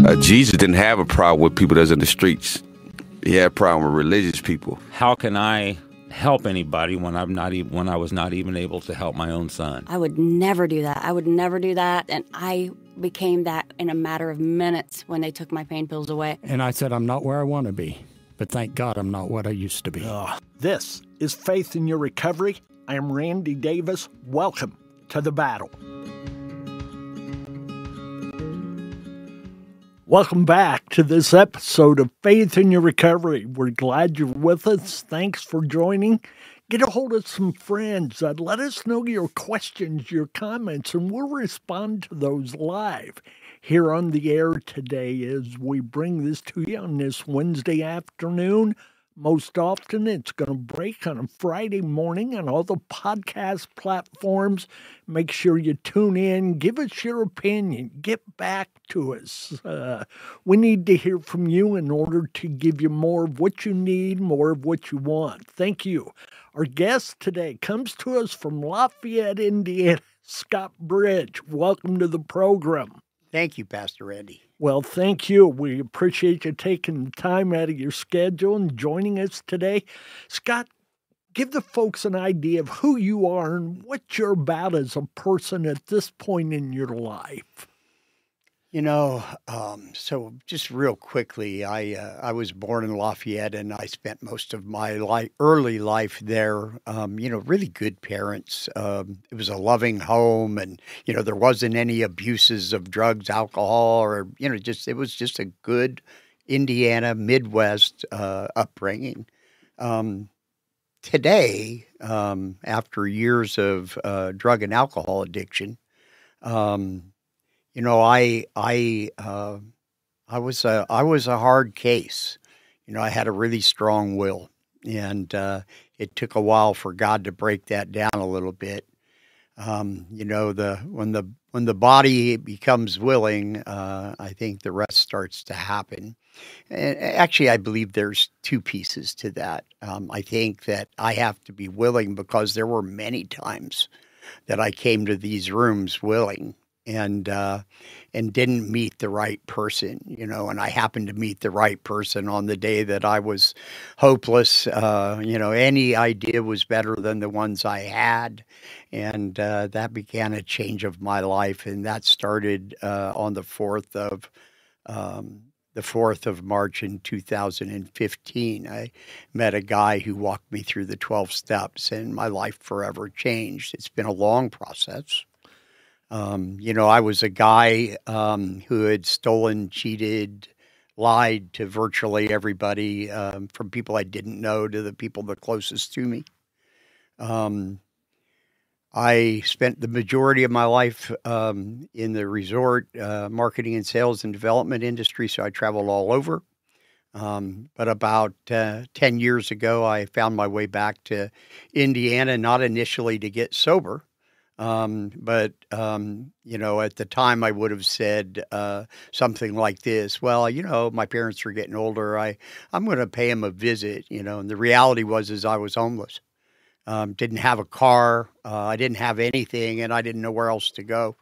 Jesus didn't have a problem with people that's in the streets. He had a problem with religious people. How can I help anybody when I was not even able to help my own son? I would never do that. And I became that in a matter of minutes when they took my pain pills away. And I said, I'm not where I want to be, but thank God I'm not what I used to be. This is Faith in Your Recovery. I am Randy Davis. Welcome to the battle. Welcome back to this episode of Faith in Your Recovery. We're glad you're with us. Thanks for joining. Get a hold of some friends. Let us know your questions, your comments, and we'll respond to those live here on the air today as we bring this to you on this Wednesday afternoon. Most often, it's going to break on a Friday morning on all the podcast platforms. Make sure you tune in. Give us your opinion. Get back to us. We need to hear from you in order to give you more of what you need, more of what you want. Thank you. Our guest today comes to us from Lafayette, Indiana, Scott Bridge. Welcome to the program. Thank you, Pastor Randy. Well, thank you. We appreciate you taking the time out of your schedule and joining us today. Scott, give the folks an idea of who you are and what you're about as a person at this point in your life. So just real quickly, I was born in Lafayette, and I spent most of my early life there. Really good parents. It was a loving home, and there wasn't any abuses of drugs, alcohol, or it was just a good Indiana Midwest upbringing. Today, after years of drug and alcohol addiction, I was a hard case. I had a really strong will, and it took a while for God to break that down a little bit. When the body becomes willing, I think the rest starts to happen. And actually, I believe there's two pieces to that. I think that I have to be willing because there were many times that I came to these rooms willing and didn't meet the right person, and I happened to meet the right person on the day that I was hopeless. Any idea was better than the ones I had, and that began a change of my life, and that started on the 4th of March in 2015. I met a guy who walked me through the 12 steps, and my life forever changed. It's been a long process. I was a guy who had stolen, cheated, lied to virtually everybody, from people I didn't know to the people the closest to me. I spent the majority of my life in the resort marketing and sales and development industry, so I traveled all over. But about 10 years ago, I found my way back to Indiana, not initially to get sober. But at the time I would have said something like this, well, my parents are getting older. I'm going to pay them a visit, and the reality was I was homeless. Didn't have a car. I didn't have anything, and I didn't know where else to go.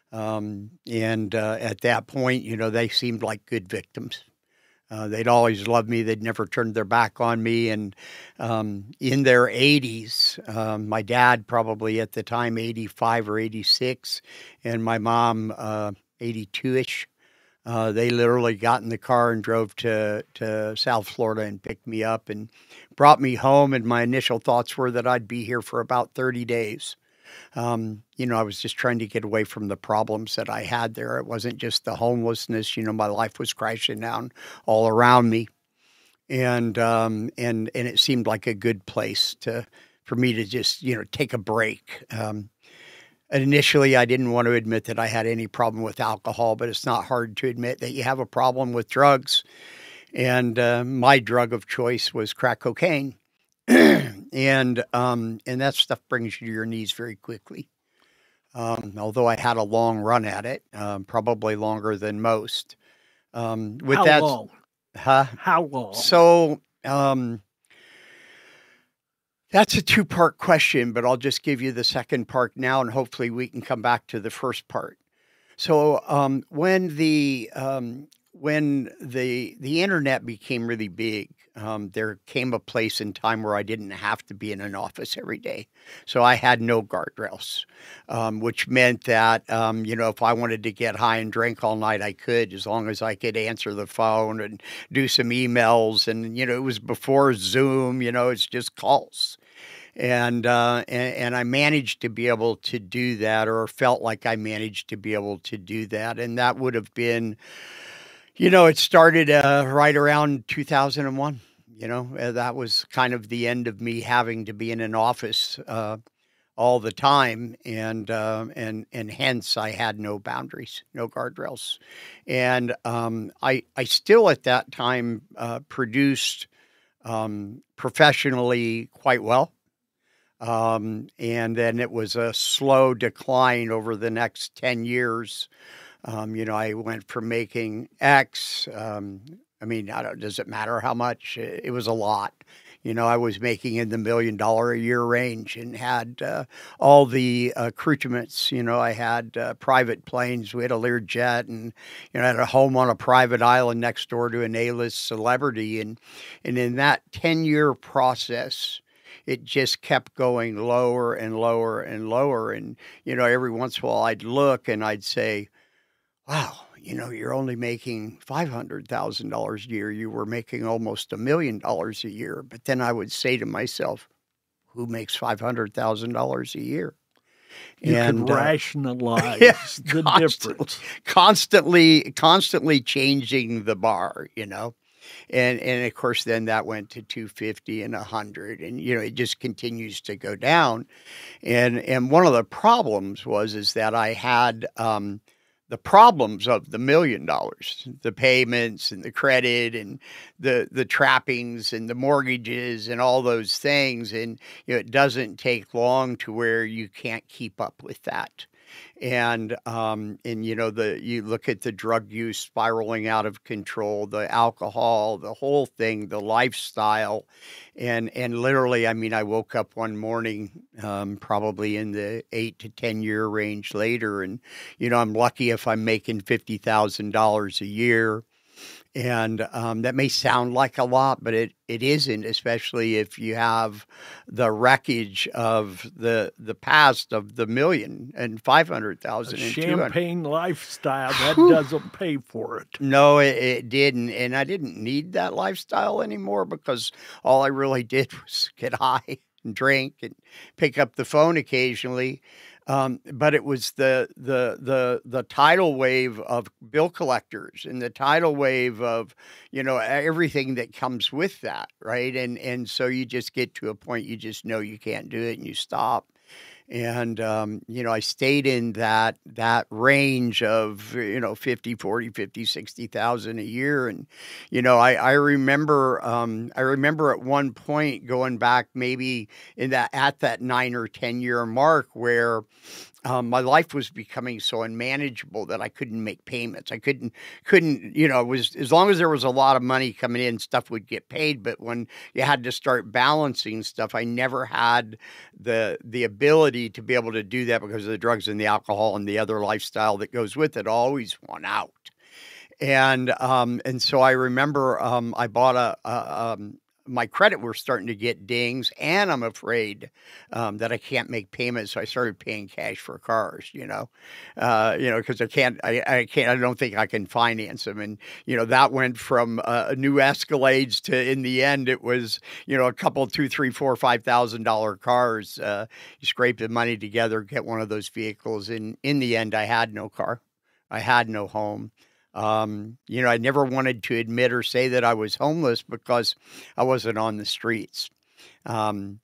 At that point, they seemed like good victims. They'd always loved me. They'd never turned their back on me. And in their 80s, my dad probably at the time 85 or 86, and my mom 82-ish, they literally got in the car and drove to South Florida and picked me up and brought me home. And my initial thoughts were that I'd be here for about 30 days. I was just trying to get away from the problems that I had there. It wasn't just the homelessness. My life was crashing down all around me, and it seemed like a good place for me to just take a break. Initially, I didn't want to admit that I had any problem with alcohol, but it's not hard to admit that you have a problem with drugs. And my drug of choice was crack cocaine. And that stuff brings you to your knees very quickly. Although I had a long run at it, probably longer than most. How long? How long? So, that's a two-part question, but I'll just give you the second part now, and hopefully we can come back to the first part. So, when when the internet became really big, there came a place in time where I didn't have to be in an office every day. So I had no guardrails, which meant that, if I wanted to get high and drink all night, I could, as long as I could answer the phone and do some emails. And, it was before Zoom, it's just calls. And I managed to be able to do that, or felt like I managed to be able to do that. And that would have been, it started right around 2001. That was kind of the end of me having to be in an office all the time, and hence I had no boundaries, no guardrails. And I still at that time produced professionally quite well. And then it was a slow decline over the next 10 years. I went from making X. Does it matter how much? It was a lot. I was making in the $1 million a year range and had all the accoutrements. I had private planes. We had a Learjet, and I had a home on a private island next door to an A-list celebrity. And in that 10-year process, it just kept going lower and lower and lower. And, every once in a while I'd look and I'd say, wow, you're only making $500,000 a year. You were making almost $1 million a year. But then I would say to myself, who makes $500,000 a year? You can rationalize the difference. Constantly changing the bar, And of course, then that went to 250 and 100, and it just continues to go down. And one of the problems is that I had the problems of the $1 million, the payments and the credit and the trappings and the mortgages and all those things. And it doesn't take long to where you can't keep up with that. And you look at the drug use spiraling out of control, the alcohol, the whole thing, the lifestyle. And literally, I woke up one morning, probably in the 8 to 10 year range later. And, I'm lucky if I'm making $50,000 a year. And that may sound like a lot, but it isn't, especially if you have the wreckage of the past of the $1 million and $500,000 and champagne lifestyle that doesn't pay for it. No, it didn't, and I didn't need that lifestyle anymore, because all I really did was get high and drink and pick up the phone occasionally. But it was the tidal wave of bill collectors and the tidal wave of, everything that comes with that, right? And so you just get to a point you just know you can't do it and you stop. And, I stayed in that range of, 50, 40, 50, 60,000 a year. And, I remember at one point going back maybe at that 9 or 10 year mark where, my life was becoming so unmanageable that I couldn't make payments. I couldn't, it was, as long as there was a lot of money coming in, stuff would get paid. But when you had to start balancing stuff, I never had the ability to be able to do that because of the drugs and the alcohol and the other lifestyle that goes with it. Always won out. And so I remember, I bought my credit was starting to get dings, and I'm afraid that I can't make payments. So I started paying cash for cars, because I don't think I can finance them. And, that went from new Escalades to, in the end, it was, a couple, $2,000, $3,000, $4,000, $5,000 cars. You scrape the money together, get one of those vehicles. And in the end, I had no car. I had no home. I never wanted to admit or say that I was homeless because I wasn't on the streets. And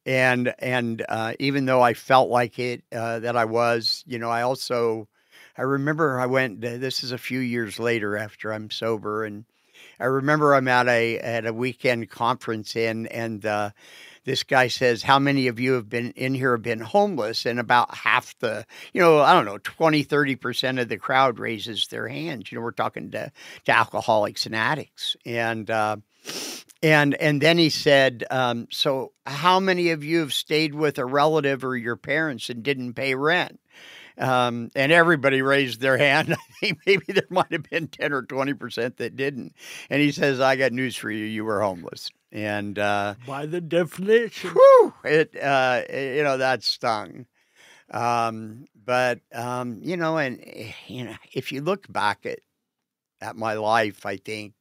even though I felt like it, that I was, I remember this is a few years later after I'm sober. And I remember I'm at a weekend conference and this guy says, how many of you have been homeless? And about half the, 20, 30% of the crowd raises their hands. We're talking to alcoholics and addicts. And then he said, so how many of you have stayed with a relative or your parents and didn't pay rent? And everybody raised their hand. I think maybe there might have been 10 or 20% that didn't. And he says, I got news for you. You were homeless. And by the definition, that stung. But if you look back at my life, I think,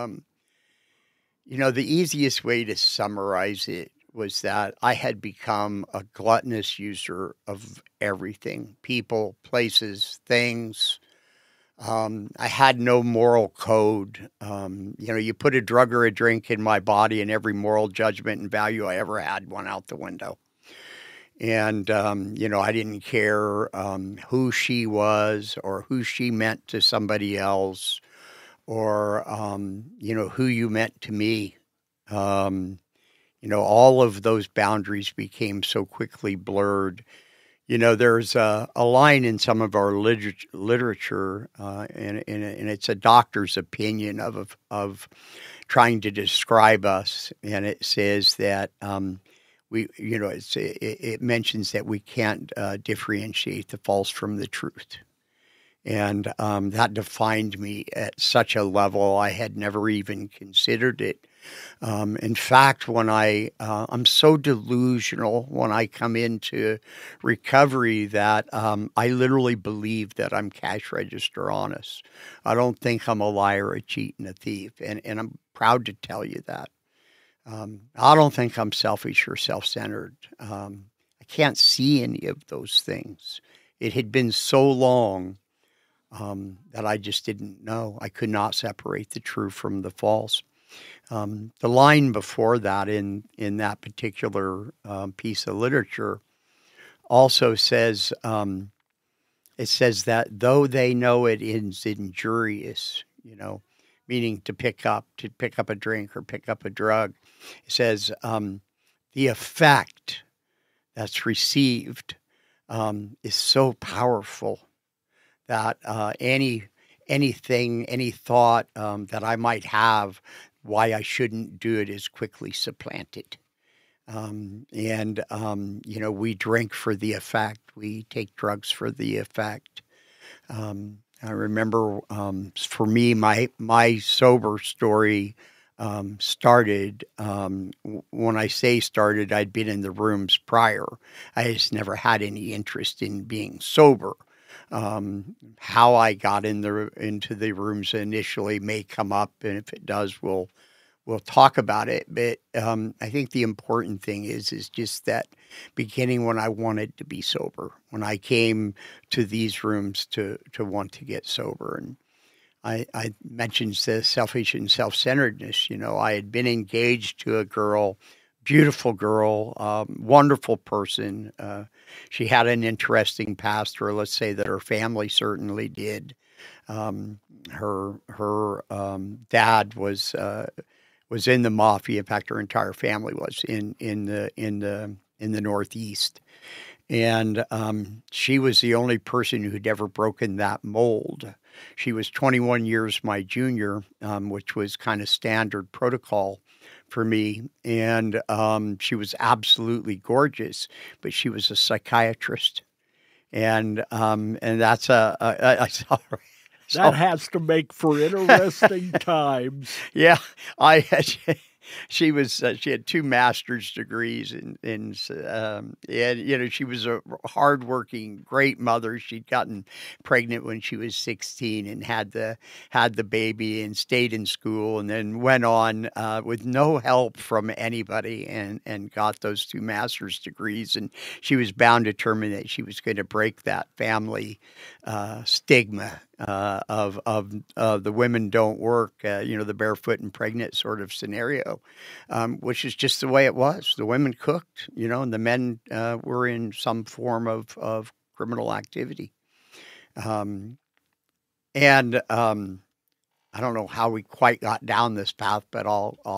the easiest way to summarize it was that I had become a gluttonous user of everything, people, places, things. I had no moral code. You put a drug or a drink in my body and every moral judgment and value I ever had went out the window. And, I didn't care who she was or who she meant to somebody else or, who you meant to me. All of those boundaries became so quickly blurred. There's a line in some of our literature, and it's a doctor's opinion of trying to describe us, and it says that it mentions that we can't differentiate the false from the truth, and that defined me at such a level I had never even considered it. In fact, when I'm so delusional when I come into recovery that I literally believe that I'm cash register honest. I don't think I'm a liar, a cheat, and a thief, and I'm proud to tell you that. I don't think I'm selfish or self-centered. I can't see any of those things. It had been so long that I just didn't know. I could not separate the true from the false. The line before that in that particular piece of literature also says, it says that though they know it is injurious, meaning to pick up a drink or pick up a drug, it says the effect that's received is so powerful that any thought that I might have why I shouldn't do it is quickly supplanted. We drink for the effect. We take drugs for the effect. I remember for me, my sober story started, when I say started, I'd been in the rooms prior. I just never had any interest in being sober. How I got into the rooms initially may come up, and if it does, we'll talk about it. But I think the important thing is just that beginning when I wanted to be sober, when I came to these rooms to want to get sober. And I mentioned the selfish and self-centeredness. I had been engaged to a girl, beautiful girl, wonderful person. She had an interesting past, or let's say that her family certainly did. Her dad was in the mafia. In fact, her entire family was in the Northeast, and she was the only person who'd ever broken that mold. She was 21 years my junior, which was kind of standard protocol for me, and she was absolutely gorgeous, but she was a psychiatrist, and that's that has to make for interesting times. Yeah, she had 2 master's degrees and she was a hardworking, great mother. She'd gotten pregnant when she was 16 and had the baby and stayed in school and then went on with no help from anybody and got those 2 master's degrees. And she was bound determined that she was going to break that family stigma of the women don't work, the barefoot and pregnant sort of scenario, which is just the way it was. The women cooked, and the men were in some form of criminal activity. I don't know how we quite got down this path, but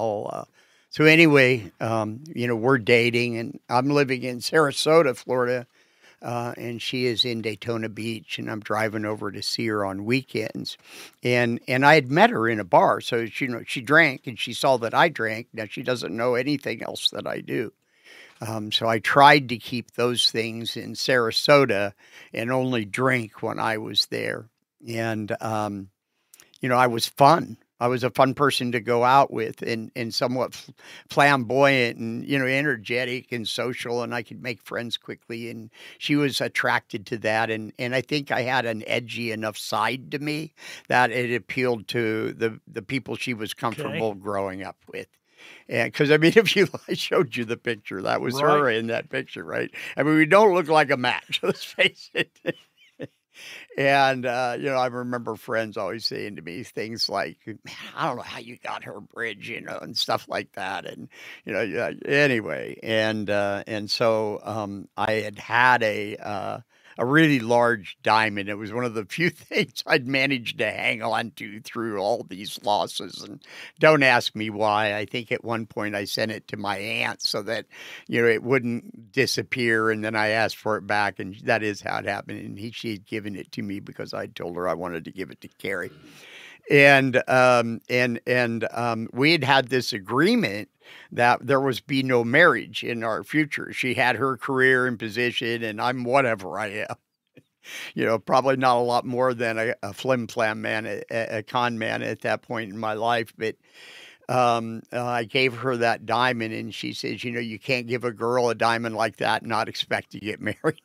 so anyway, we're dating, and I'm living in Sarasota, Florida. And she is in Daytona Beach, and I'm driving over to see her on weekends. And I had met her in a bar, so she drank, and she saw that I drank. Now she doesn't know anything else that I do. So I tried to keep those things in Sarasota and only drink when I was there. And, I was fun. I was a fun person to go out with and somewhat flamboyant and, energetic and social, and I could make friends quickly. And she was attracted to that. And I think I had an edgy enough side to me that it appealed to the people she was comfortable growing up with. And because, I showed you the picture, that was her in that picture, right? We don't look like a match, let's face it. And, I remember friends always saying to me things like, man, I don't know how you got her bridge, and stuff like that. And, anyway. And so I had a really large diamond. It was one of the few things I'd managed to hang on to through all these losses. And don't ask me why. I think at one point I sent it to my aunt so that, it wouldn't disappear. And then I asked for it back, and that is how it happened. And she had given it to me because I told her I wanted to give it to Carrie. And we had this agreement that there was be no marriage in our future. She had her career and position, and I'm whatever I am. Probably not a lot more than a flim-flam man, a con man at that point in my life. But I gave her that diamond, and she says, you can't give a girl a diamond like that and not expect to get married.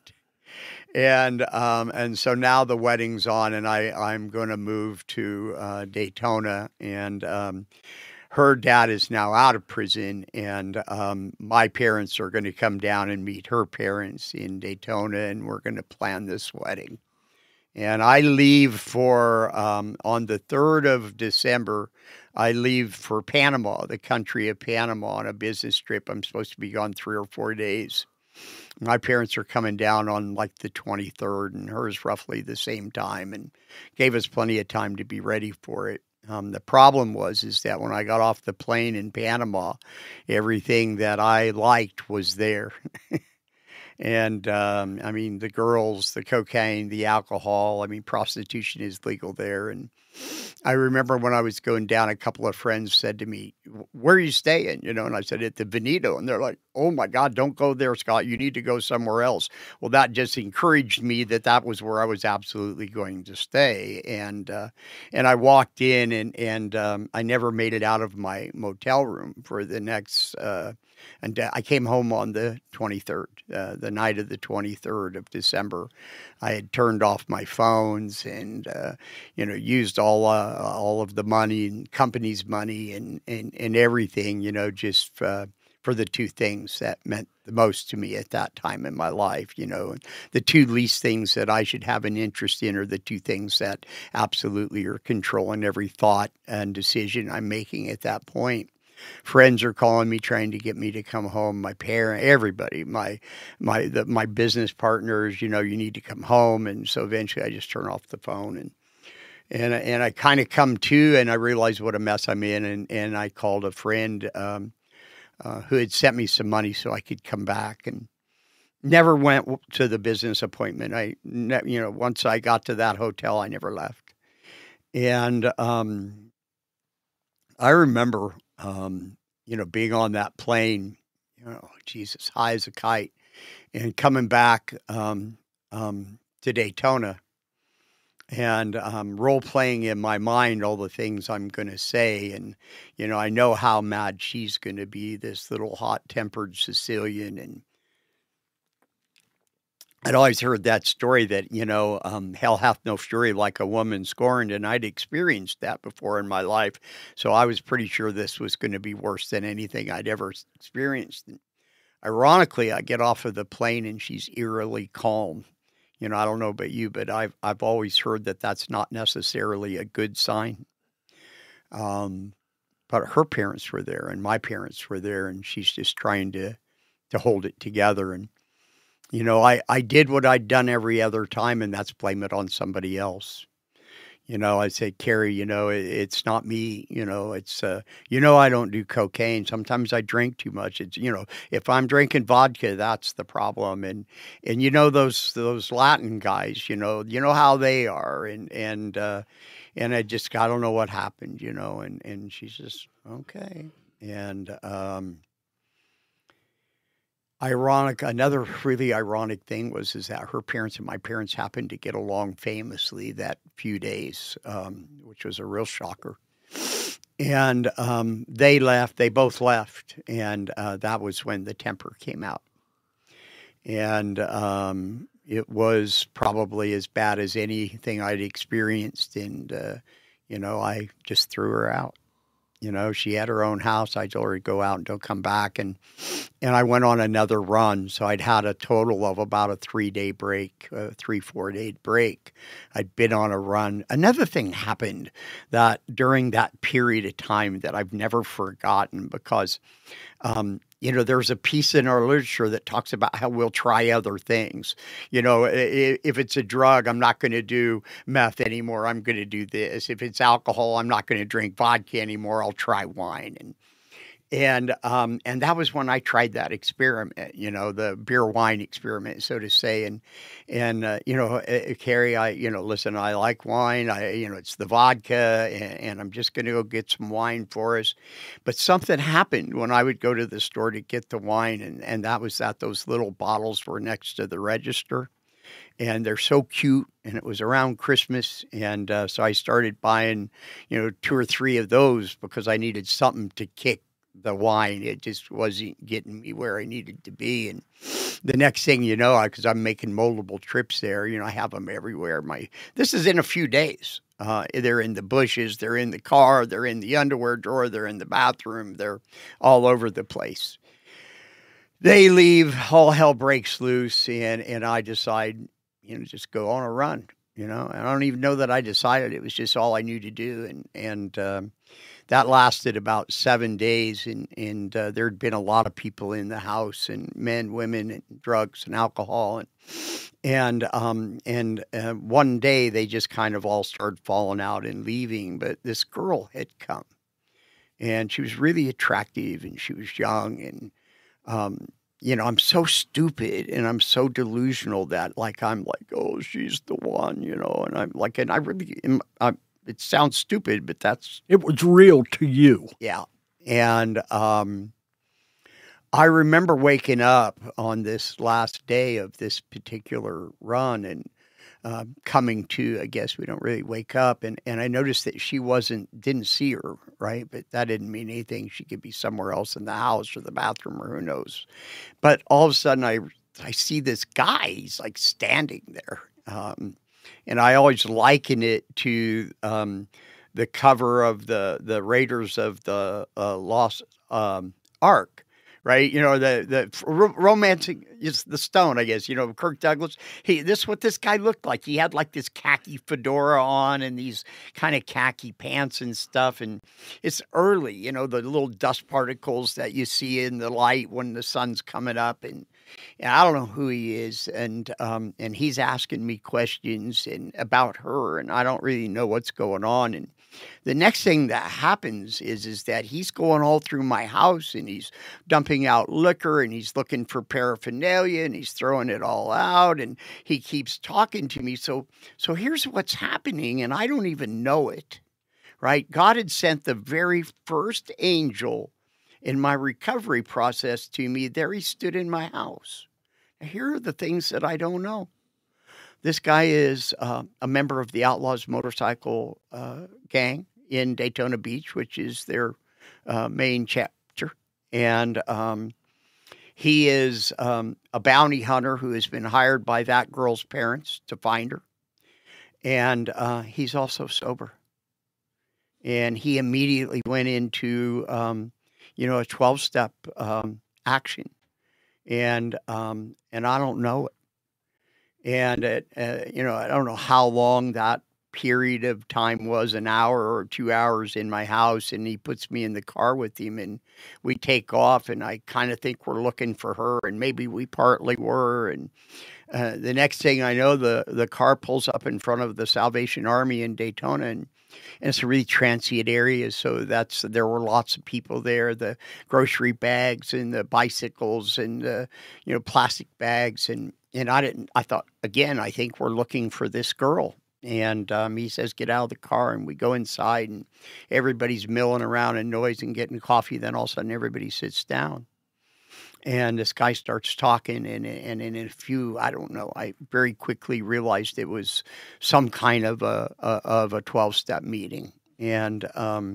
And so now the wedding's on, and I'm going to move to Daytona, and her dad is now out of prison, and my parents are going to come down and meet her parents in Daytona, and we're going to plan this wedding. And I leave for, on the 3rd of December, I leave for Panama, the country of Panama, on a business trip. I'm supposed to be gone 3 or 4 days. My parents are coming down on like the 23rd, and hers roughly the same time, and gave us plenty of time to be ready for it. The problem is that when I got off the plane in Panama, everything that I liked was there. And, the girls, the cocaine, the alcohol, prostitution is legal there. And I remember when I was going down, a couple of friends said to me, where are you staying? And I said, at the Veneto. And they're like, oh my God, don't go there, Scott. You need to go somewhere else. Well, that just encouraged me that was where I was absolutely going to stay. And I walked in and I never made it out of my motel room for the next, and I came home on the 23rd, the night of the 23rd of December. I had turned off my phones and, used all of the money and company's money and everything, just for the two things that meant the most to me at that time in my life, the two least things that I should have an interest in are the two things that absolutely are controlling every thought and decision I'm making at that point. Friends are calling me, trying to get me to come home. My parents, everybody, my business partners, you need to come home. And so eventually I just turn off the phone and I kind of come to, and I realize what a mess I'm in. And I called a friend who had sent me some money so I could come back, and never went to the business appointment. Once I got to that hotel, I never left. And I remember, being on that plane, Jesus, high as a kite, and coming back to Daytona, and role playing in my mind all the things I'm going to say. And, I know how mad she's going to be, this little hot-tempered Sicilian. And I'd always heard that story that, hell hath no fury like a woman scorned. And I'd experienced that before in my life. So I was pretty sure this was going to be worse than anything I'd ever experienced. And ironically, I get off of the plane and she's eerily calm. I don't know about you, but I've always heard that that's not necessarily a good sign. But her parents were there and my parents were there, and she's just trying to hold it together. And, I did what I'd done every other time, and that's blame it on somebody else. I said, Carrie, it's not me, it's, I don't do cocaine. Sometimes I drink too much. It's, if I'm drinking vodka, that's the problem. And those Latin guys, you know how they are. And I just, I don't know what happened, and she's just, okay. And, Another really ironic thing is that her parents and my parents happened to get along famously that few days, which was a real shocker. And they left. They both left, and that was when the temper came out. And it was probably as bad as anything I'd experienced. And I just threw her out. She had her own house. I told her to go out and don't come back. And I went on another run. So I'd had a total of about a 3-day break, 4-day break. I'd been on a run. Another thing happened that during that period of time that I've never forgotten because, there's a piece in our literature that talks about how we'll try other things. If it's a drug, I'm not going to do meth anymore. I'm going to do this. If it's alcohol, I'm not going to drink vodka anymore. I'll try wine. And that was when I tried that experiment, the beer wine experiment, so to say. Carrie, listen, I like wine. It's the vodka, and I'm just going to go get some wine for us. But something happened when I would go to the store to get the wine, and that was that those little bottles were next to the register. And they're so cute, and it was around Christmas, and so I started buying, 2 or 3 of those because I needed something to kick the wine. It just wasn't getting me where I needed to be. And the next thing you know, because I'm making multiple trips there, I have them everywhere. This is in a few days. They're in the bushes, they're in the car, they're in the underwear drawer, they're in the bathroom, they're all over the place. They leave, all hell breaks loose, and I decide, just go on a run. I don't even know that I decided. It was just all I knew to do. And that lasted about 7 days, and there'd been a lot of people in the house, and men, women, and drugs and alcohol, and one day they just kind of all started falling out and leaving. But this girl had come, and she was really attractive, and she was young, and I'm so stupid and I'm so delusional that I'm like, oh, she's the one, and I'm like, and I really am. It sounds stupid, but it was real to you. Yeah. And I remember waking up on this last day of this particular run and coming to, I guess we don't really wake up. And I noticed that she didn't see her, right? But that didn't mean anything. She could be somewhere else in the house or the bathroom or who knows. But all of a sudden I see this guy, he's like standing there. And I always liken it to the cover of the Raiders of the Lost Ark, right? The romancing is the stone, I guess. Kirk Douglas. This is what this guy looked like. He had like this khaki fedora on and these kind of khaki pants and stuff. And it's early, the little dust particles that you see in the light when the sun's coming up. And I don't know who he is, and he's asking me questions about her, and I don't really know what's going on. And the next thing that happens is that he's going all through my house, and he's dumping out liquor, and he's looking for paraphernalia, and he's throwing it all out, and he keeps talking to me. So here's what's happening, and I don't even know it, right? God had sent the very first angel in my recovery process to me. There he stood in my house. Now, here are the things that I don't know. This guy is a member of the Outlaws motorcycle gang in Daytona Beach, which is their main chapter. And he is a bounty hunter who has been hired by that girl's parents to find her. And he's also sober. And he immediately went into a 12-step action, and I don't know it, and I don't know how long that period of time was, an hour or 2 hours in my house, and he puts me in the car with him, and we take off, and I kind of think we're looking for her, and maybe we partly were, and the next thing I know, the car pulls up in front of the Salvation Army in Daytona, and it's a really transient area, so there were lots of people there, the grocery bags and the bicycles and the plastic bags, and I thought, again, I think we're looking for this girl. And he says, get out of the car, and we go inside, and everybody's milling around and noise and getting coffee. Then all of a sudden everybody sits down. And this guy starts talking, and in a few, I don't know, I very quickly realized it was some kind of a 12-step meeting. And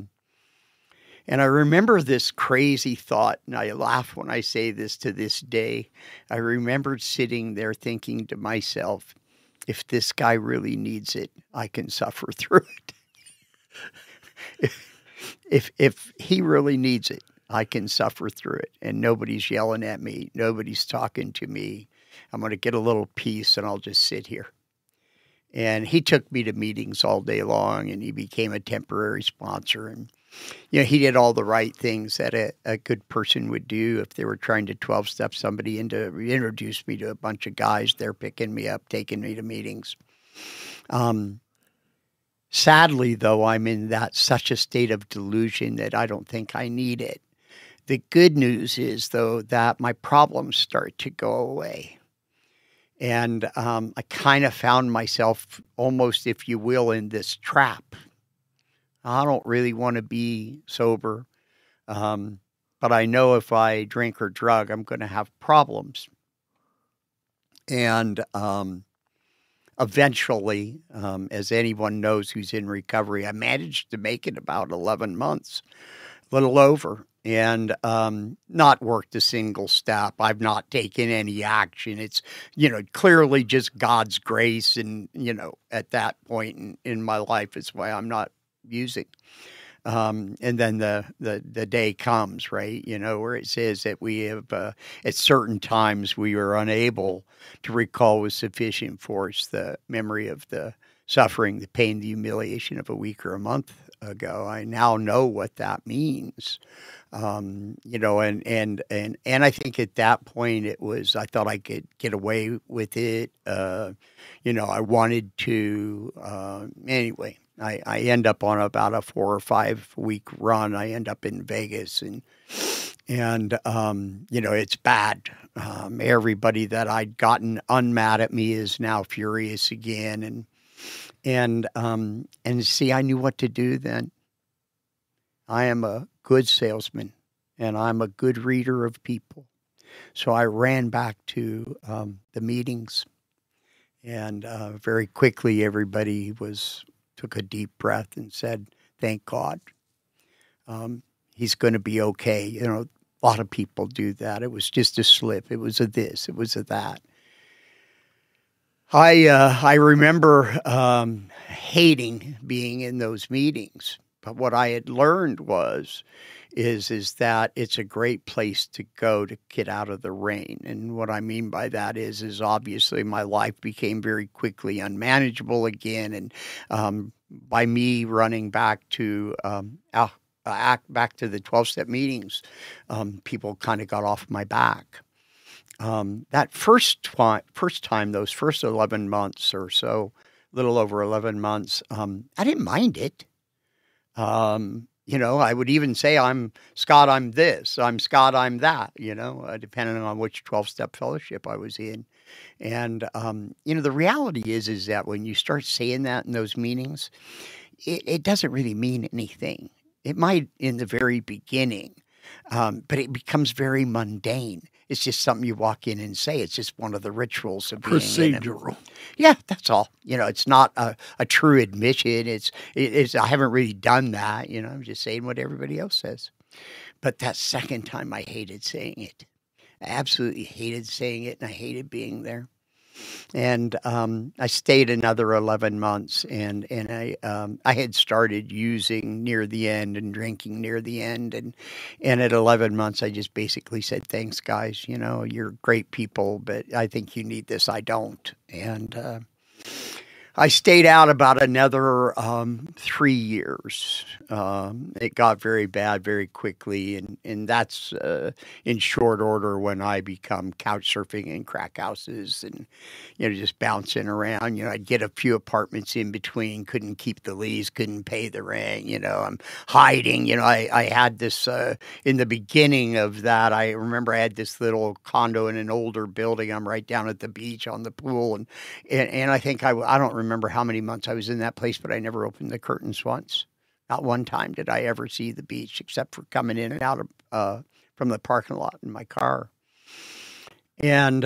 I remember this crazy thought, and I laugh when I say this to this day. I remembered sitting there thinking to myself, if this guy really needs it, I can suffer through it. If he really needs it, I can suffer through it, and nobody's yelling at me. Nobody's talking to me. I'm going to get a little peace, and I'll just sit here. And he took me to meetings all day long, and he became a temporary sponsor. And, he did all the right things that a good person would do if they were trying to 12-step somebody into, introduce me to a bunch of guys. They're picking me up, taking me to meetings. Sadly, though, I'm in such a state of delusion that I don't think I need it. The good news is, though, that my problems start to go away. And I kind of found myself almost, if you will, in this trap. I don't really want to be sober, but I know if I drink or drug, I'm going to have problems. And eventually, as anyone knows who's in recovery, I managed to make it about 11 months, a little over. And not worked a single step. I've not taken any action. It's, clearly just God's grace. And, at that point in my life is why I'm not using. And then the day comes, right, where it says that we have, at certain times, we are unable to recall with sufficient force the memory of the suffering, the pain, the humiliation of a week or a month ago. I now know what that means. And I think at that point I thought I could get away with it. I wanted to, anyway, I end up on about a 4 or 5 week run. I end up in Vegas and it's bad. Everybody that I'd gotten unmad at me is now furious again. And see, I knew what to do then. I am a good salesman, and I'm a good reader of people. So I ran back to the meetings, and very quickly everybody took a deep breath and said, "Thank God, he's going to be okay." A lot of people do that. It was just a slip. It was a this. It was a that. I remember hating being in those meetings, but what I had learned is that it's a great place to go to get out of the rain. And what I mean by that is obviously my life became very quickly unmanageable again, and by me running back to back to the 12-step meetings, people kind of got off my back. That first time, those first 11 months or so, little over 11 months, I didn't mind it. I would even say, I'm Scott, I'm this, I'm Scott, I'm that, depending on which 12-step fellowship I was in. And, the reality is that when you start saying that in those meetings, it doesn't really mean anything. It might in the very beginning, but it becomes very mundane. It's just something you walk in and say. It's just one of the rituals of being procedural. Yeah, that's all. It's not a true admission. It's I haven't really done that. I'm just saying what everybody else says. But that second time, I hated saying it. I absolutely hated saying it, and I hated being there. And I stayed another 11 months, and I had started using near the end and drinking near the end. And at 11 months, I just basically said, "Thanks, guys. You're great people, but I think you need this. I don't." And I stayed out about another 3 years. It got very bad very quickly, and that's in short order when I become couch surfing in crack houses and just bouncing around. I'd get a few apartments in between, couldn't keep the lease, couldn't pay the rent. I'm hiding. I had this in the beginning of that. I remember I had this little condo in an older building. I'm right down at the beach on the pool, and I think I don't remember how many months I was in that place, but I never opened the curtains once. Not one time did I ever see the beach, except for coming in and out of from the parking lot in my car. And,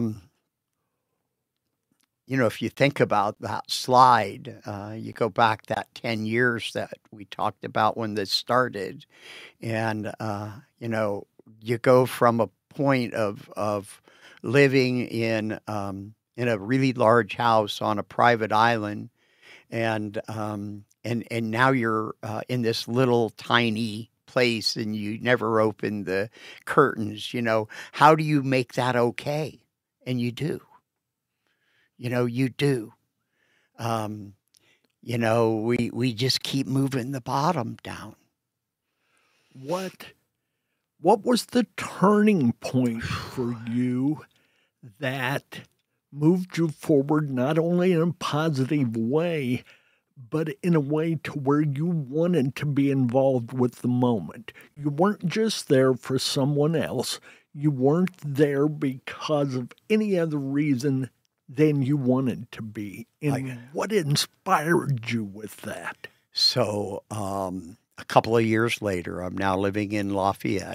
if you think about that slide, you go back that 10 years that we talked about when this started. And, you go from a point of living in a really large house on a private island, and now you're in this little tiny place, and you never open the curtains. How do you make that okay? And you do. You do. We just keep moving the bottom down. What was the turning point for you that moved you forward, not only in a positive way, but in a way to where you wanted to be involved with the moment? You weren't just there for someone else. You weren't there because of any other reason than you wanted to be. And what inspired you with that? So a couple of years later, I'm now living in Lafayette.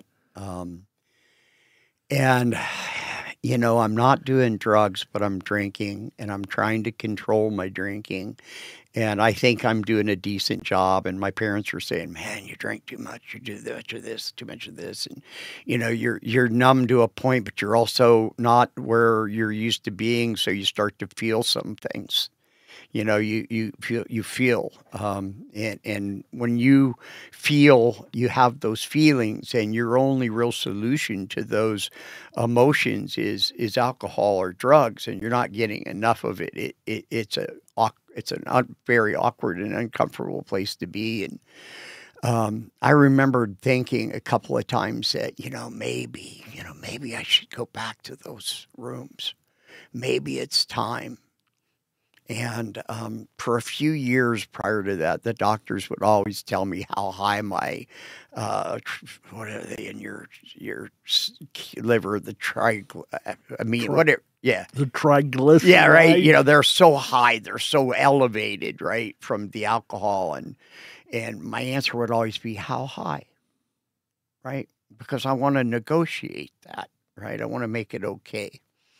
And I'm not doing drugs, but I'm drinking, and I'm trying to control my drinking. And I think I'm doing a decent job. And my parents were saying, man, you drink too much. You do too much of this. And, you're numb to a point, but you're also not where you're used to being. So you start to feel some things. You feel, and when you feel, you have those feelings, and your only real solution to those emotions is alcohol or drugs, and you're not getting enough of it. It's a very awkward and uncomfortable place to be. And I remembered thinking a couple of times that maybe I should go back to those rooms. Maybe it's time. And for a few years prior to that, the doctors would always tell me how high my, what are they in your liver, the whatever, yeah. The triglycerides. Yeah, right. They're so high, they're so elevated, right, from the alcohol. And my answer would always be, how high, right? Because I want to negotiate that, right? I want to make it okay.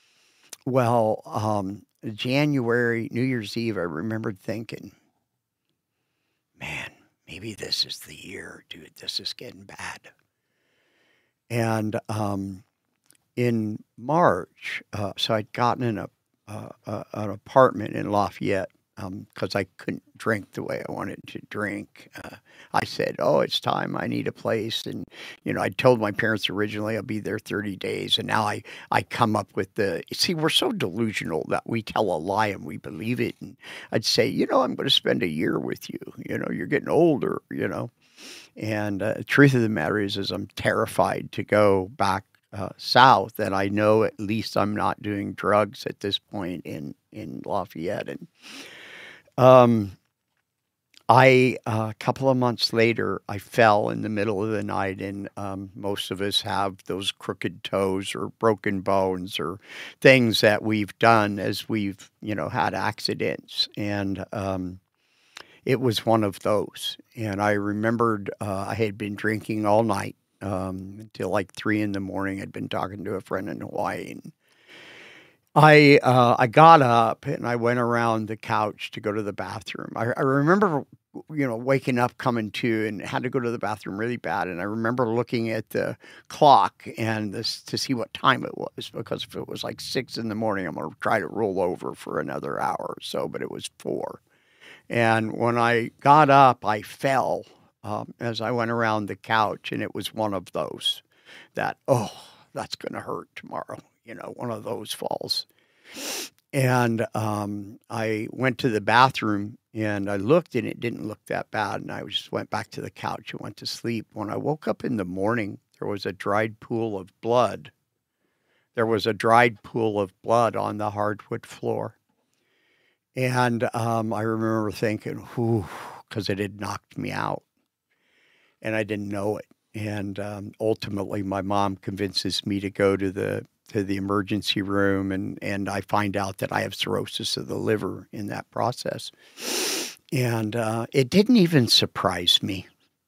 Well, January, New Year's Eve, I remembered thinking, man, maybe this is the year, dude. This is getting bad. And in March, so I'd gotten in an apartment in Lafayette because I couldn't drink the way I wanted to drink. I said, it's time. I need a place. And, I told my parents originally I'll be there 30 days. And now I come up with we're so delusional that we tell a lie and we believe it. And I'd say, I'm going to spend a year with you. You're getting older, And the truth of the matter is I'm terrified to go back south. And I know at least I'm not doing drugs at this point in Lafayette. And a couple of months later, I fell in the middle of the night, and most of us have those crooked toes or broken bones or things that we've done as we've, had accidents. And it was one of those. And I remembered I had been drinking all night until like 3 a.m. I'd been talking to a friend in Hawaii, and I got up and I went around the couch to go to the bathroom. I remember, waking up, coming to, and had to go to the bathroom really bad. And I remember looking at the clock and to see what time it was, because if it was like 6 a.m, I'm going to try to roll over for another hour or so, but it was 4. And when I got up, I fell as I went around the couch, and it was one of those that, that's going to hurt tomorrow. One of those falls. And I went to the bathroom and I looked, and it didn't look that bad. And I just went back to the couch and went to sleep. When I woke up in the morning, there was a dried pool of blood. There was a dried pool of blood on the hardwood floor. And I remember thinking, because it had knocked me out. And I didn't know it. And ultimately, my mom convinces me to go to the emergency room, and I find out that I have cirrhosis of the liver in that process. And it didn't even surprise me.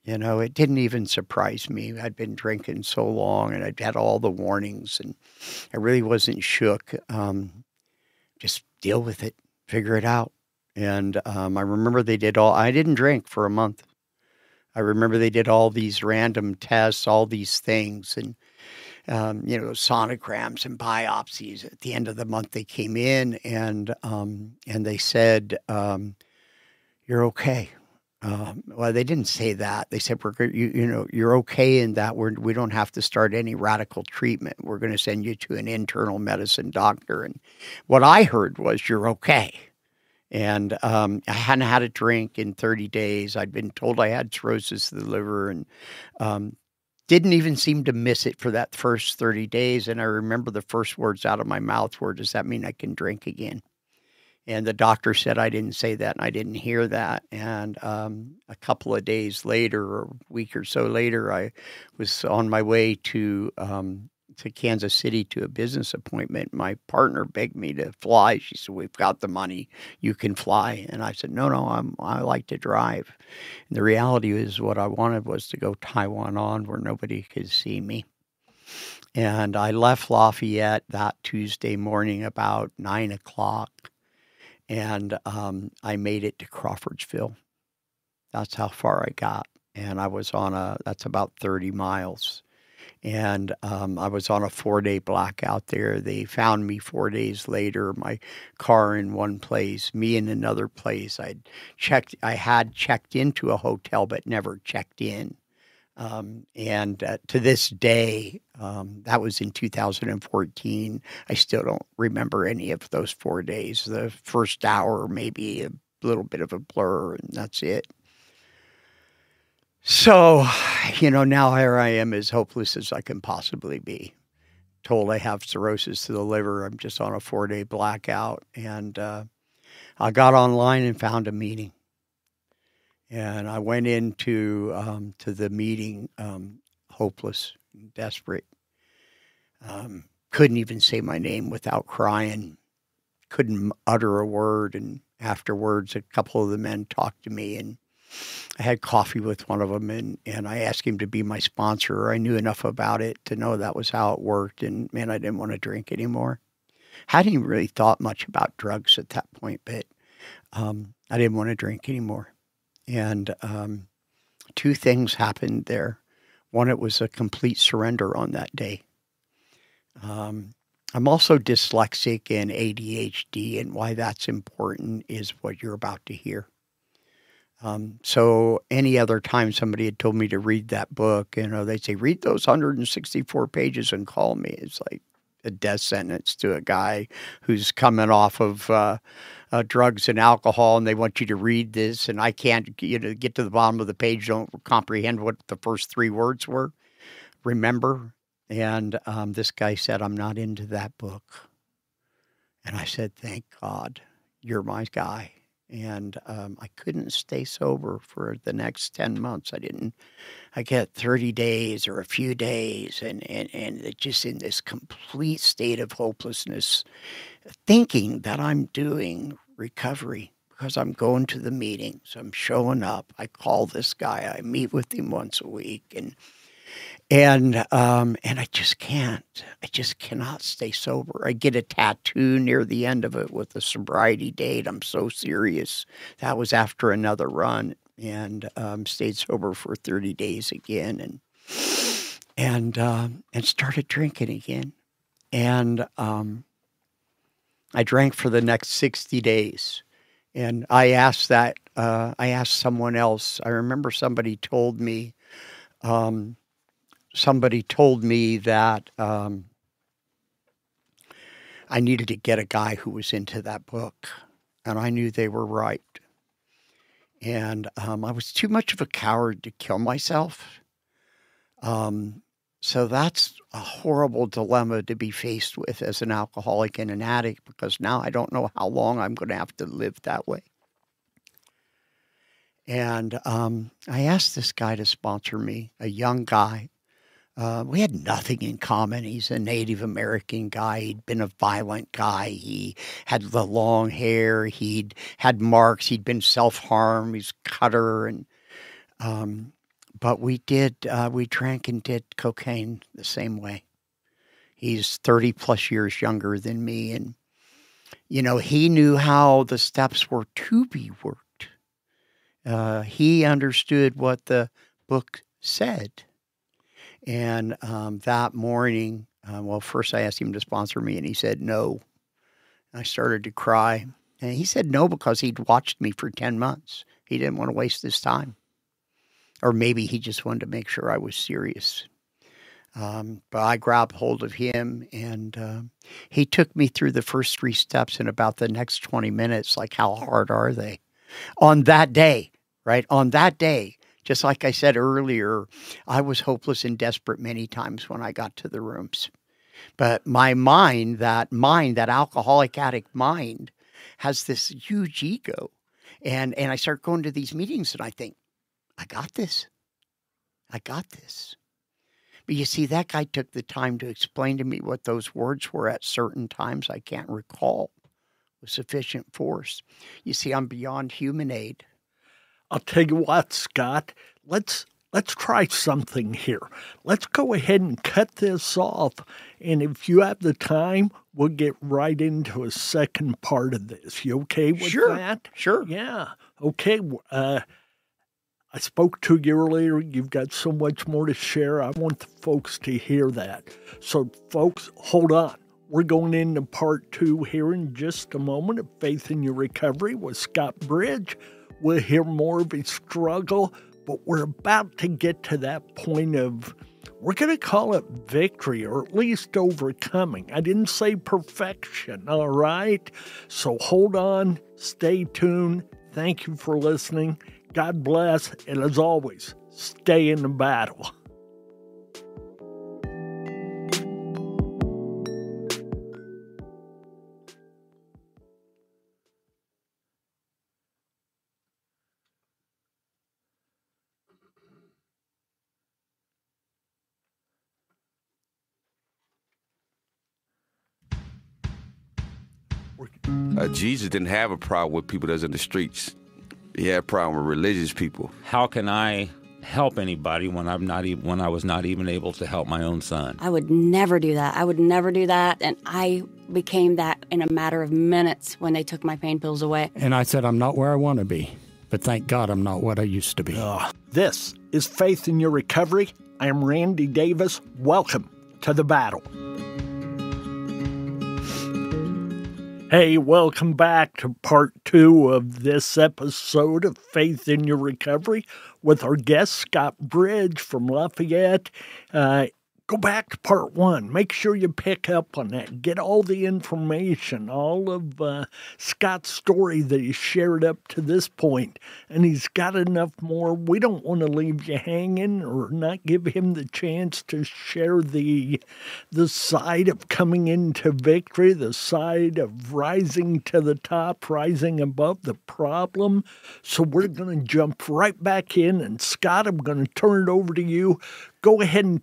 You know, it didn't even surprise me. I'd been drinking so long and I'd had all the warnings and I really wasn't shook. Just deal with it, figure it out. And I remember I didn't drink for a month. I remember they did all these random tests, all these things, and, sonograms and biopsies. At the end of the month, they came in and they said, you're okay. Well, they didn't say that. They said, you're okay in that we don't have to start any radical treatment. We're going to send you to an internal medicine doctor. And what I heard was, you're okay. And I hadn't had a drink in 30 days. I'd been told I had cirrhosis of the liver and didn't even seem to miss it for that first 30 days. And I remember the first words out of my mouth were, does that mean I can drink again? And the doctor said I didn't say that, and I didn't hear that. And a couple of days later, or a week or so later, I was on my way to Kansas City to a business appointment. My partner begged me to fly. She said, we've got the money. You can fly. And I said, no, I like to drive. And the reality is what I wanted was to go Taiwan on where nobody could see me. And I left Lafayette that Tuesday morning about 9 o'clock. And I made it to Crawfordsville. That's how far I got. And I was that's about 30 miles. And I was on a 4-day blackout there. They found me 4 days later, my car in one place, me in another place. I had checked into a hotel, but never checked in. To this day, that was in 2014. I still don't remember any of those 4 days. The first hour, maybe a little bit of a blur, and that's it. So, now here I am as hopeless as I can possibly be. Told I have cirrhosis to the liver. I'm just on a 4-day blackout. And I got online and found a meeting. And I went into to the meeting hopeless, desperate. Couldn't even say my name without crying. Couldn't utter a word. And afterwards, a couple of the men talked to me, and I had coffee with one of them, and I asked him to be my sponsor. I knew enough about it to know that was how it worked, and man, I didn't want to drink anymore. Hadn't even really thought much about drugs at that point, but I didn't want to drink anymore. And two things happened there. One, it was a complete surrender on that day. I'm also dyslexic and ADHD, and why that's important is what you're about to hear. So any other time somebody had told me to read that book, they'd say, read those 164 pages and call me. It's like a death sentence to a guy who's coming off of drugs and alcohol, and they want you to read this, and I can't get to the bottom of the page, don't comprehend what the first 3 words were. Remember? And this guy said, I'm not into that book. And I said, thank God, you're my guy. And I couldn't stay sober for the next 10 months. I get 30 days or a few days, and just in this complete state of hopelessness, thinking that I'm doing recovery because I'm going to the meetings, I'm showing up, I call this guy, I meet with him once a week, and I just can't. I just cannot stay sober. I get a tattoo near the end of it with a sobriety date. I'm so serious. That was after another run, and stayed sober for 30 days again, and started drinking again. And I drank for the next 60 days. And I asked someone else. I remember somebody told me that I needed to get a guy who was into that book, and I knew they were right. And I was too much of a coward to kill myself. So that's a horrible dilemma to be faced with as an alcoholic and an addict, because now I don't know how long I'm going to have to live that way. And I asked this guy to sponsor me, a young guy. We had nothing in common. He's a Native American guy. He'd been a violent guy. He had the long hair. He'd had marks. He'd been self-harm. He's a cutter. And But we drank and did cocaine the same way. He's 30 plus years younger than me. And, he knew how the steps were to be worked. He understood what the book said. And that morning, first I asked him to sponsor me, and he said no. I started to cry. And he said no because he'd watched me for 10 months. He didn't want to waste his time. Or maybe he just wanted to make sure I was serious. But I grabbed hold of him, and he took me through the first 3 steps in about the next 20 minutes. Like, how hard are they? On that day, right? On that day, just like I said earlier, I was hopeless and desperate many times when I got to the rooms. But my mind, that alcoholic addict mind, has this huge ego. And I start going to these meetings and I think, I got this. But you see, that guy took the time to explain to me what those words were at certain times I can't recall with sufficient force. You see, I'm beyond human aid. I'll tell you what, Scott, let's try something here. Let's go ahead and cut this off. And if you have the time, we'll get right into a second part of this. You okay with that? Sure. Yeah. Okay. I spoke to you earlier. You've got so much more to share. I want the folks to hear that. So, folks, hold on. We're going into part 2 here in just a moment of Faith in Your Recovery with Scott Bridge. We'll hear more of his struggle, but we're about to get to that point of, we're going to call it victory, or at least overcoming. I didn't say perfection, all right? So hold on, stay tuned. Thank you for listening. God bless, and as always, stay in the battle. Jesus didn't have a problem with people that's in the streets. He had a problem with religious people. How can I help anybody when I was not even able to help my own son? I would never do that. And I became that in a matter of minutes when they took my pain pills away. And I said, I'm not where I want to be. But thank God I'm not what I used to be. This is Faith in Your Recovery. I am Randy Davis. Welcome to the battle. Hey, welcome back to part 2 of this episode of Faith in Your Recovery with our guest, Scott Bridge from Lafayette. Go back to part 1. Make sure you pick up on that. Get all the information, all of Scott's story that he shared up to this point. And he's got enough more. We don't want to leave you hanging or not give him the chance to share the side of coming into victory, the side of rising to the top, rising above the problem. So we're going to jump right back in. And Scott, I'm going to turn it over to you. Go ahead and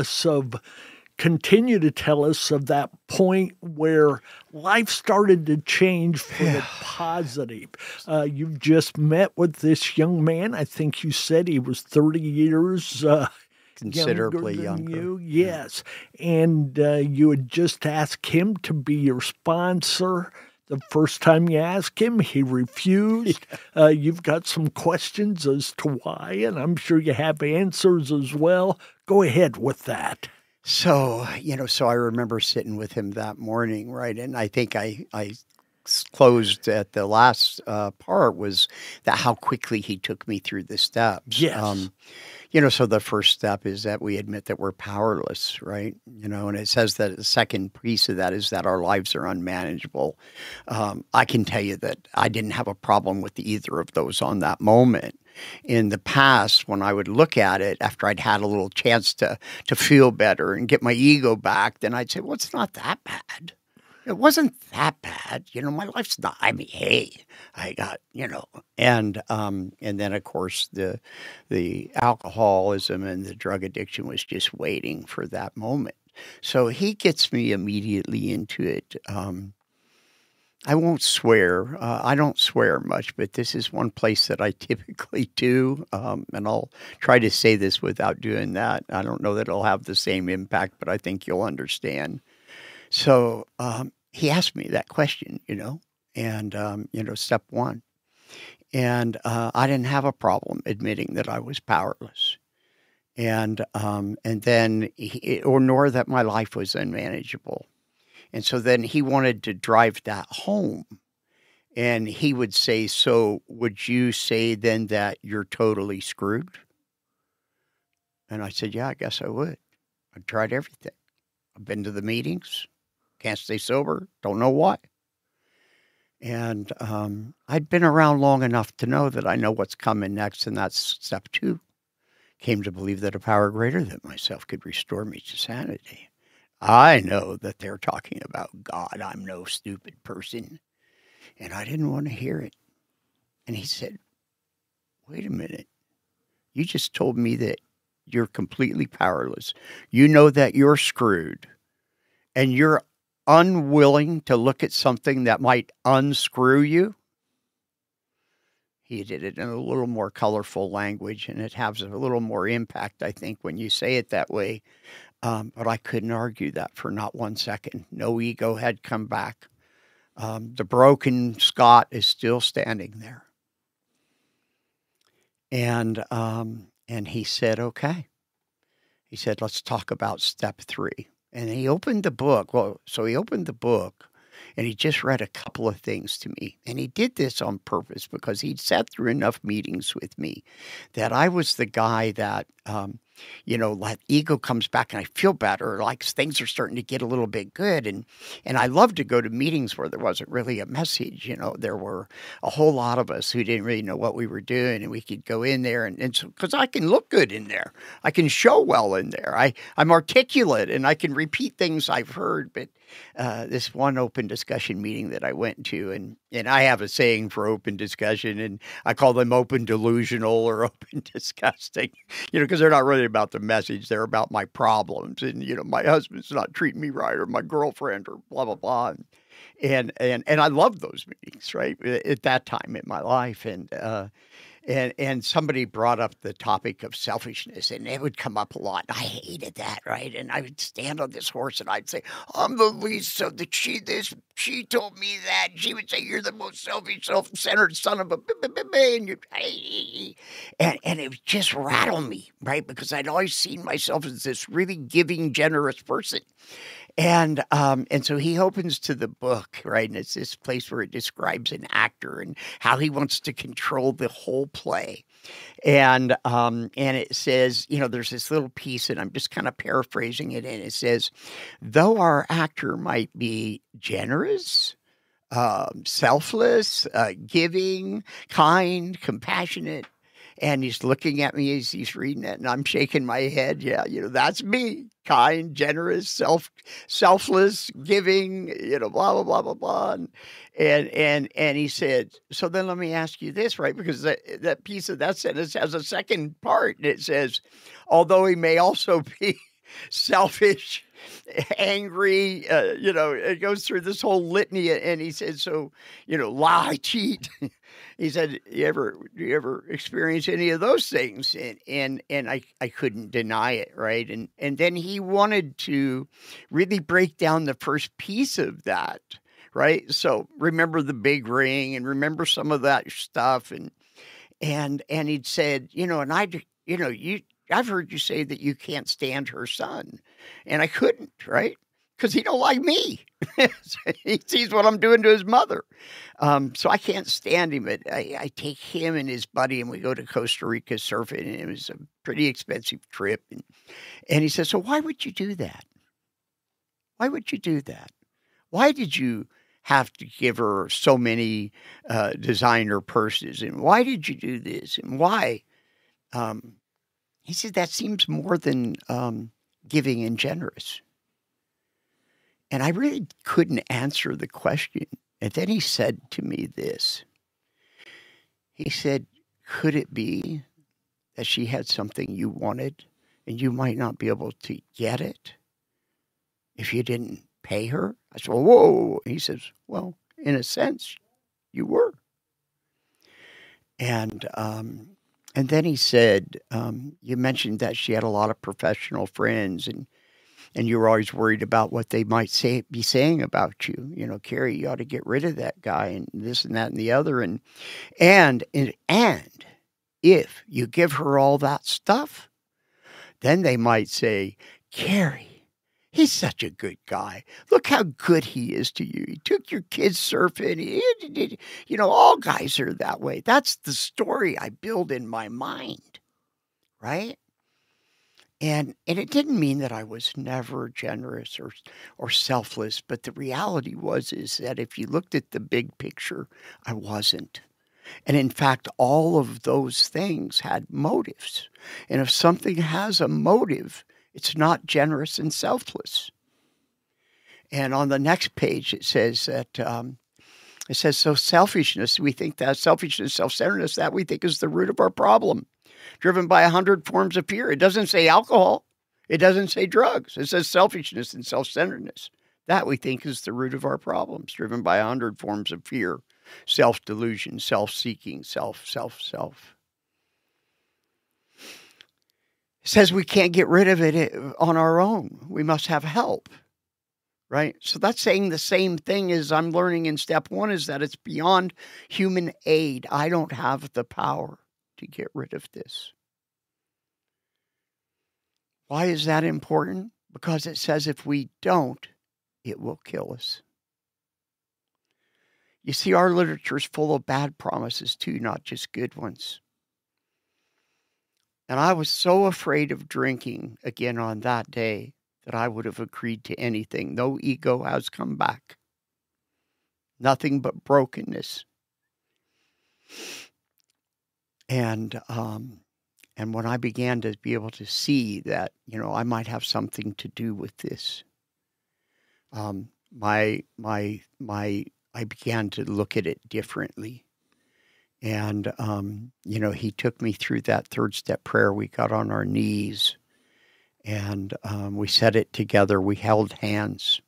continue to tell us of that point where life started to change for the positive. You've just met with this young man. I think you said he was 30 years considerably younger. You. Yes. And you had just asked him to be your sponsor. The first time you asked him, he refused. You've got some questions as to why, and I'm sure you have answers as well. Go ahead with that. So I remember sitting with him that morning, right? And I think I closed at the last part was that how quickly he took me through the steps. Yes. So the first step is that we admit that we're powerless, right? And it says that the second piece of that is that our lives are unmanageable. I can tell you that I didn't have a problem with either of those on that moment. In the past, when I would look at it after I'd had a little chance to feel better and get my ego back, then I'd say, well, it's not that bad. It wasn't that bad. My life's not, hey, I got, and then of course the alcoholism and the drug addiction was just waiting for that moment. So he gets me immediately into it. I won't swear. I don't swear much, but this is one place that I typically do. And I'll try to say this without doing that. I don't know that it'll have the same impact, but I think you'll understand. So he asked me that question, and, step one. And I didn't have a problem admitting that I was powerless. And then, nor that my life was unmanageable. And so then he wanted to drive that home. And he would say, so would you say then that you're totally screwed? And I said, yeah, I guess I would. I've tried everything. I've been to the meetings, can't stay sober, don't know why. And I'd been around long enough to know that I know what's coming next, and that's step two. Came to believe that a power greater than myself could restore me to sanity. I know that they're talking about God. I'm no stupid person. And I didn't want to hear it. And he said, wait a minute. You just told me that you're completely powerless. You know that you're screwed. And you're unwilling to look at something that might unscrew you. He did it in a little more colorful language, and it has a little more impact, I think, when you say it that way. But I couldn't argue that for not 1 second. No ego had come back. The broken Scott is still standing there. And he said, okay. He said, let's talk about step 3. And he opened the book. So he opened the book, and he just read a couple of things to me. And he did this on purpose because he'd sat through enough meetings with me that I was the guy that, like ego comes back and I feel better, like things are starting to get a little bit good. And I love to go to meetings where there wasn't really a message. There were a whole lot of us who didn't really know what we were doing, and we could go in there and so, because I can look good in there. I can show well in there. I'm articulate and I can repeat things I've heard. But this one open discussion meeting that I went to, and I have a saying for open discussion, and I call them open delusional or open disgusting, because they're not really about the message. They're about my problems. And, my husband's not treating me right, or my girlfriend, or blah, blah, blah. And I love those meetings, right, at that time in my life. And somebody brought up the topic of selfishness, and it would come up a lot. I hated that, right? And I would stand on this horse, and I'd say, I'm the least so that she told me that. She would say, you're the most selfish, self-centered son of a and and it would just rattle me, right? Because I'd always seen myself as this really giving, generous person. And so he opens to the book, right? And it's this place where it describes an actor and how he wants to control the whole play. And it says, there's this little piece, and I'm just kind of paraphrasing it. And it says, though our actor might be generous, selfless, giving, kind, compassionate, and he's looking at me as he's reading it, and I'm shaking my head. Yeah, that's me. Kind, generous, selfless, giving, blah, blah, blah, blah, blah. And he said, so then let me ask you this, right? Because that piece of that sentence has a second part, and it says, although he may also be selfish, angry, it goes through this whole litany, and he said, so, lie, cheat. He said, do you ever experience any of those things? And I couldn't deny it, right? And then he wanted to really break down the first piece of that, right? So remember the big ring and remember some of that stuff. And he'd said, I've heard you say that you can't stand her son. And I couldn't, right? Because he don't like me. He sees what I'm doing to his mother. So I can't stand him. But I take him and his buddy, and we go to Costa Rica surfing, and it was a pretty expensive trip. And he says, so why would you do that? Why would you do that? Why did you have to give her so many designer purses? And why did you do this? And why? He said, that seems more than giving and generous. And I really couldn't answer the question. And then he said to me this. He said, could it be that she had something you wanted and you might not be able to get it if you didn't pay her? I said, whoa. He says, well, In a sense, you were. And then he said, you mentioned that she had a lot of professional friends, and you were always worried about what they might be saying about you. You know, Carrie, you ought to get rid of that guy, and this and that and the other. And if you give her all that stuff, then they might say, Carrie, he's such a good guy. Look how good he is to you. He took your kids surfing. You know, all guys are that way. That's the story I build in my mind, right? And it didn't mean that I was never generous or selfless, but the reality is that if you looked at the big picture, I wasn't. And in fact, all of those things had motives. And if something has a motive, it's not generous and selfless. And on the next page, it says that, so selfishness, we think that selfishness, self-centeredness, that we think is the root of our problem, driven by 100 forms of fear. It doesn't say alcohol. It doesn't say drugs. It says selfishness and self-centeredness. That we think is the root of our problems, driven by 100 forms of fear. Self-delusion, self-seeking, self. It says we can't get rid of it on our own. We must have help, right? So that's saying the same thing as I'm learning in step 1 is that it's beyond human aid. I don't have the power to get rid of this. Why is that important? Because it says if we don't, it will kill us. You see, our literature is full of bad promises too, not just good ones. And I was so afraid of drinking again on that day that I would have agreed to anything. No ego has come back. Nothing but brokenness. And when I began to be able to see that, you know, I might have something to do with this, I began to look at it differently. And, you know, he took me through that 3rd step prayer. We got on our knees and we said it together. We held hands.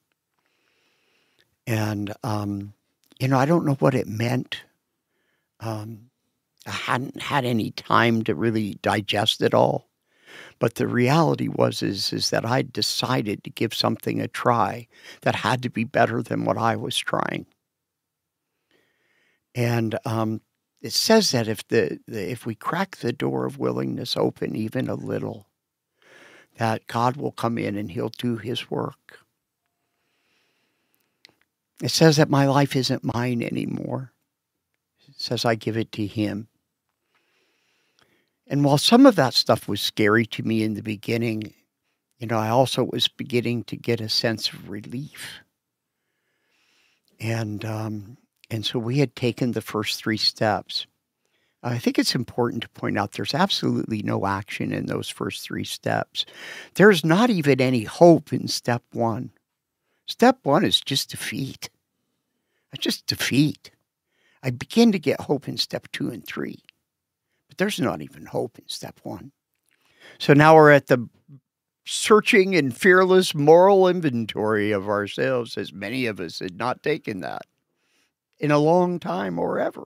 And, you know, I don't know what it meant. I hadn't had any time to really digest it all. But the reality is that I decided to give something a try that had to be better than what I was trying. And it says that if we crack the door of willingness open even a little, that God will come in and he'll do his work. It says that my life isn't mine anymore. It says I give it to him. And while some of that stuff was scary to me in the beginning, you know, I also was beginning to get a sense of relief. And so we had taken the first 3 steps. I think it's important to point out there's absolutely no action in those first 3 steps. There's not even any hope in step 1. Step 1 is just defeat. It's just defeat. I begin to get hope in step 2 and 3. But there's not even hope in step 1. So now we're at the searching and fearless moral inventory of ourselves, as many of us had not taken that in a long time or ever.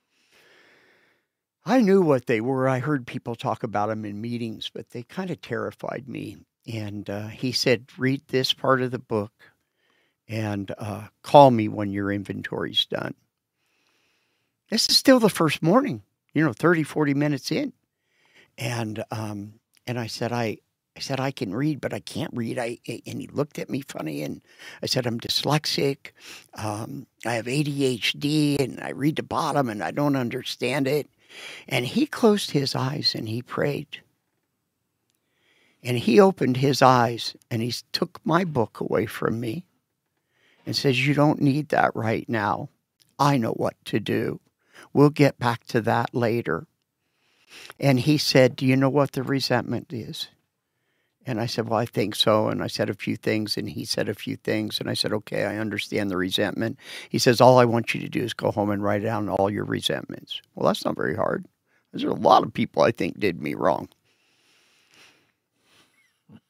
I knew what they were. I heard people talk about them in meetings, but they kind of terrified me. And he said, read this part of the book and call me when your inventory's done. This is still the first morning, 30, 40 minutes in. And I said, I can read, but I can't read. And he looked at me funny, and I said, I'm dyslexic. I have ADHD, and I read the bottom, and I don't understand it. And he closed his eyes, and he prayed. And he opened his eyes, and he took my book away from me and says, you don't need that right now. I know what to do. We'll get back to that later. And he said, do you know what the resentment is? And I said, well, I think so. And I said a few things, and he said a few things. And I said, okay, I understand the resentment. He says, all I want you to do is go home and write down all your resentments. Well, that's not very hard. There's a lot of people I think did me wrong.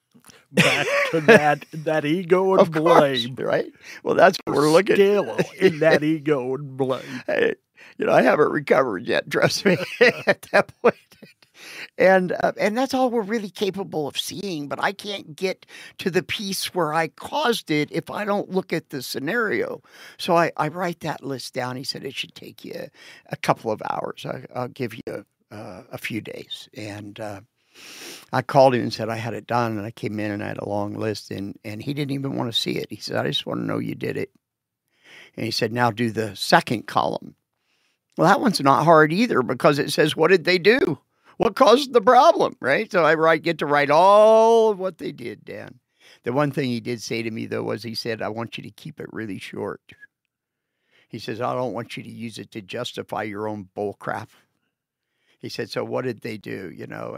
back to that ego and Of course, blame. right? Well, that's what we're looking Still in that ego and blame. Hey, I haven't recovered yet, trust me, at that point. And that's all we're really capable of seeing. But I can't get to the piece where I caused it if I don't look at the scenario. So I write that list down. He said it should take you a couple of hours. I'll give you a few days. And I called him and said I had it done. And I came in and I had a long list. And he didn't even want to see it. He said, I just want to know you did it. And he said, now do the second column. Well, that one's not hard either because it says, what did they do? What caused the problem, right? So I get to write all of what they did, Dan. The one thing he did say to me, though, was he said, I want you to keep it really short. He says, I don't want you to use it to justify your own bull crap. He said, so what did they do?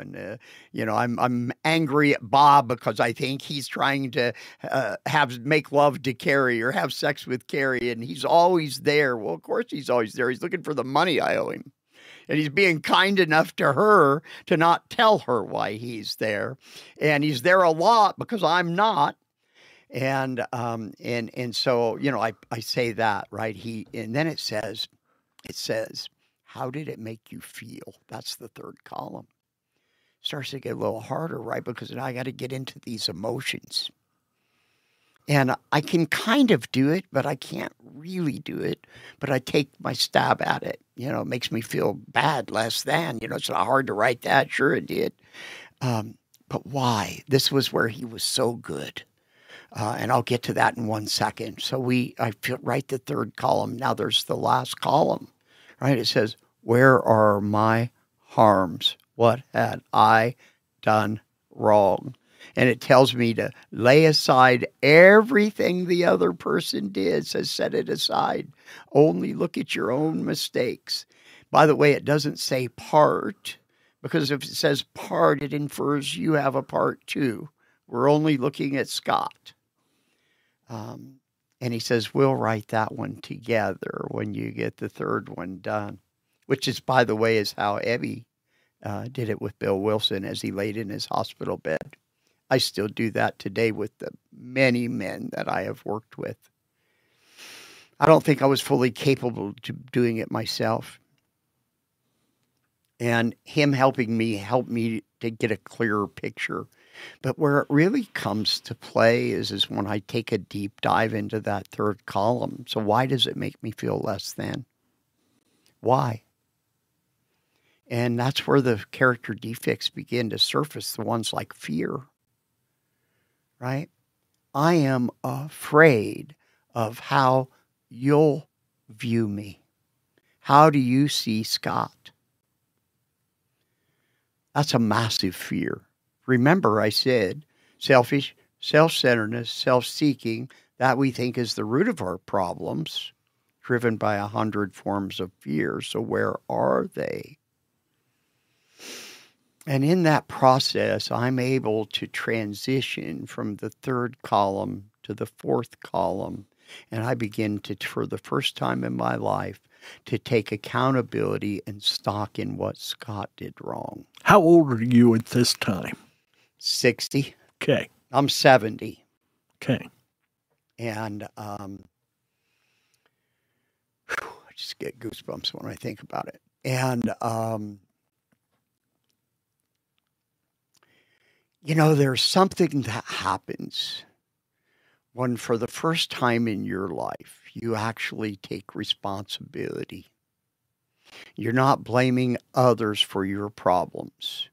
I'm angry at Bob because I think he's trying to make love to Carrie or have sex with Carrie, and he's always there. Well, of course he's always there. He's looking for the money I owe him. And he's being kind enough to her to not tell her why he's there. And he's there a lot because I'm not. And so, I say that, right? And then it says, how did it make you feel? That's the third column. Starts to get a little harder, right? Because now I got to get into these emotions. And I can kind of do it, but I can't really do it. But I take my stab at it. It makes me feel bad, less than. It's not hard to write that. Sure, it did. But why? This was where he was so good. And I'll get to that in 1 second. So I write the third column. Now there's the last column, right? It says, where are my harms? What had I done wrong? And it tells me to lay aside everything the other person did. It says, set it aside. Only look at your own mistakes. By the way, it doesn't say part, because if it says part, it infers you have a part too. We're only looking at Scott. And he says, we'll write that one together when you get the third one done, which is, by the way, is how Ebby did it with Bill Wilson as he laid in his hospital bed. I still do that today with the many men that I have worked with. I don't think I was fully capable of doing it myself. And him helping me helped me to get a clearer picture. But where it really comes to play is when I take a deep dive into that third column. So why does it make me feel less than? Why? And that's where the character defects begin to surface, the ones like fear. Right? I am afraid of how you'll view me. How do you see Scott? That's a massive fear. Remember, I said selfish, self-centeredness, self-seeking, that we think is the root of our problems, driven by 100 forms of fear. So where are they? And in that process, I'm able to transition from the third column to the fourth column. And I begin to, for the first time in my life, to take accountability and stock in what Scott did wrong. How old are you at this time? 60. Okay. I'm 70. Okay. And I just get goosebumps when I think about it. And there's something that happens when for the first time in your life, you actually take responsibility. You're not blaming others for your problems.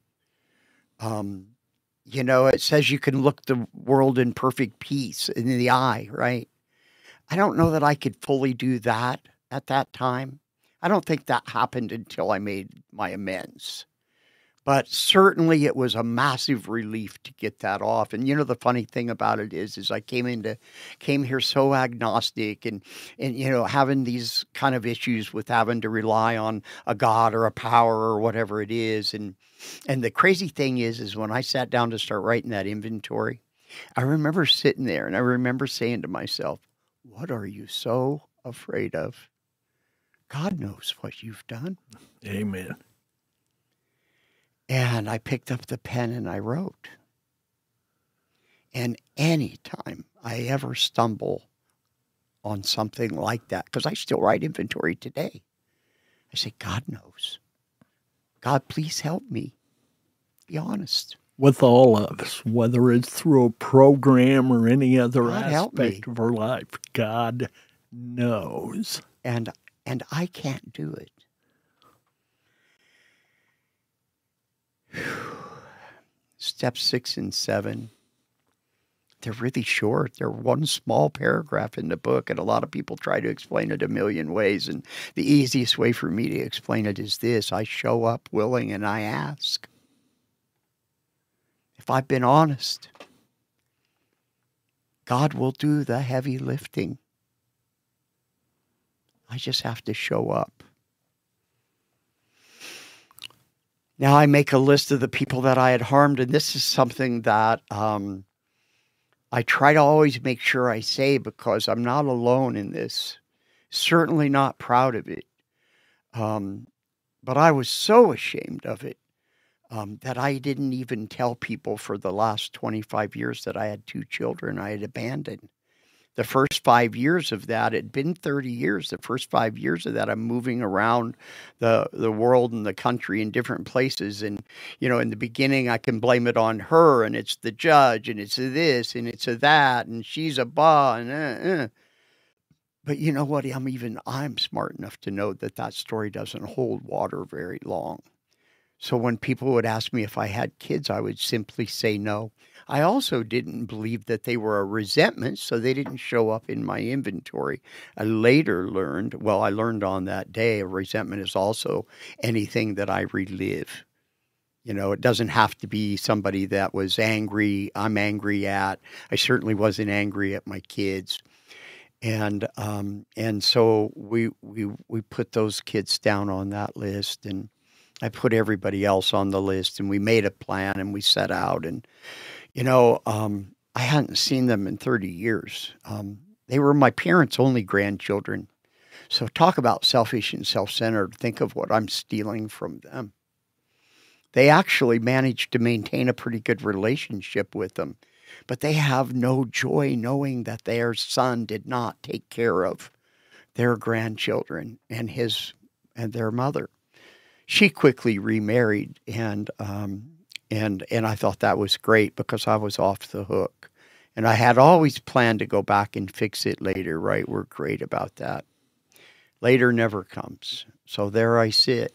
It says you can look the world in perfect peace in the eye, right? I don't know that I could fully do that at that time. I don't think that happened until I made my amends. But certainly it was a massive relief to get that off. And the funny thing about it is I came here so agnostic and having these kind of issues with having to rely on a God or a power or whatever it is. And the crazy thing is when I sat down to start writing that inventory, I remember sitting there and I remember saying to myself, what are you so afraid of? God knows what you've done. Amen. And I picked up the pen and I wrote. And anytime I ever stumble on something like that, because I still write inventory today, I say, God knows. God, please help me. Be honest. With all of us, whether it's through a program or any other God help me. aspect of our life, God knows. And I can't do it. Steps 6 and 7. They're really short. They're one small paragraph in the book, and a lot of people try to explain it a million ways. And the easiest way for me to explain it is this: I show up willing and I ask. If I've been honest, God will do the heavy lifting. I just have to show up. Now I make a list of the people that I had harmed, and this is something that I try to always make sure I say, because I'm not alone in this. Certainly not proud of it. But I was so ashamed of it that I didn't even tell people for the last 25 years that I had 2 children I had abandoned. The first 5 years of that, it'd been 30 years. The first 5 years of that, I'm moving around the world and the country in different places. And, you know, in the beginning, I can blame it on her, and it's the judge, and it's a this, and it's a that, and she's a and But you know what? I'm smart enough to know that that story doesn't hold water very long. So when people would ask me if I had kids, I would simply say no. I also didn't believe that they were a resentment, so they didn't show up in my inventory. I later learned, I learned on that day, a resentment is also anything that I relive. You know, it doesn't have to be somebody that was angry, I'm angry at. I certainly wasn't angry at my kids. And so we put those kids down on that list, and I put everybody else on the list, and we made a plan, and we set out. And, you know, I hadn't seen them in 30 years. They were my parents' only grandchildren. So talk about selfish and self-centered. Think of what I'm stealing from them. They actually managed to maintain a pretty good relationship with them, but they have no joy knowing that their son did not take care of their grandchildren and their mother. She quickly remarried, and I thought that was great because I was off the hook. And I had always planned to go back and fix it later, right? We're great about that. Later never comes. So there I sit.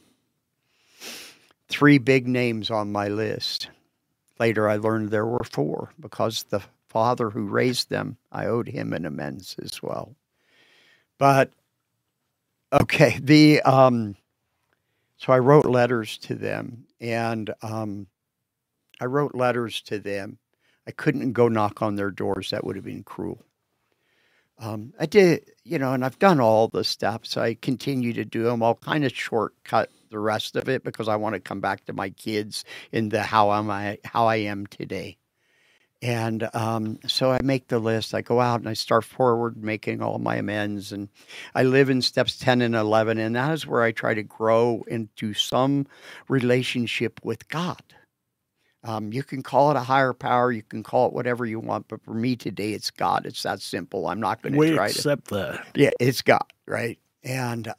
3 big names on my list. Later I learned there were 4 because the father who raised them, I owed him an amends as well. But, okay, so I wrote letters to them, and I couldn't go knock on their doors. That would have been cruel. I did, you know, and I've done all the steps. I continue to do them. I'll kind of shortcut the rest of it because I want to come back to my kids in the how I am today. And so I make the list. I go out and I start forward making all my amends. And I live in steps 10 and 11. And that is where I try to grow into some relationship with God. You can call it a higher power. You can call it whatever you want. But for me today, it's God. It's that simple. I'm not going to try to. We accept that. Yeah, it's God, right? And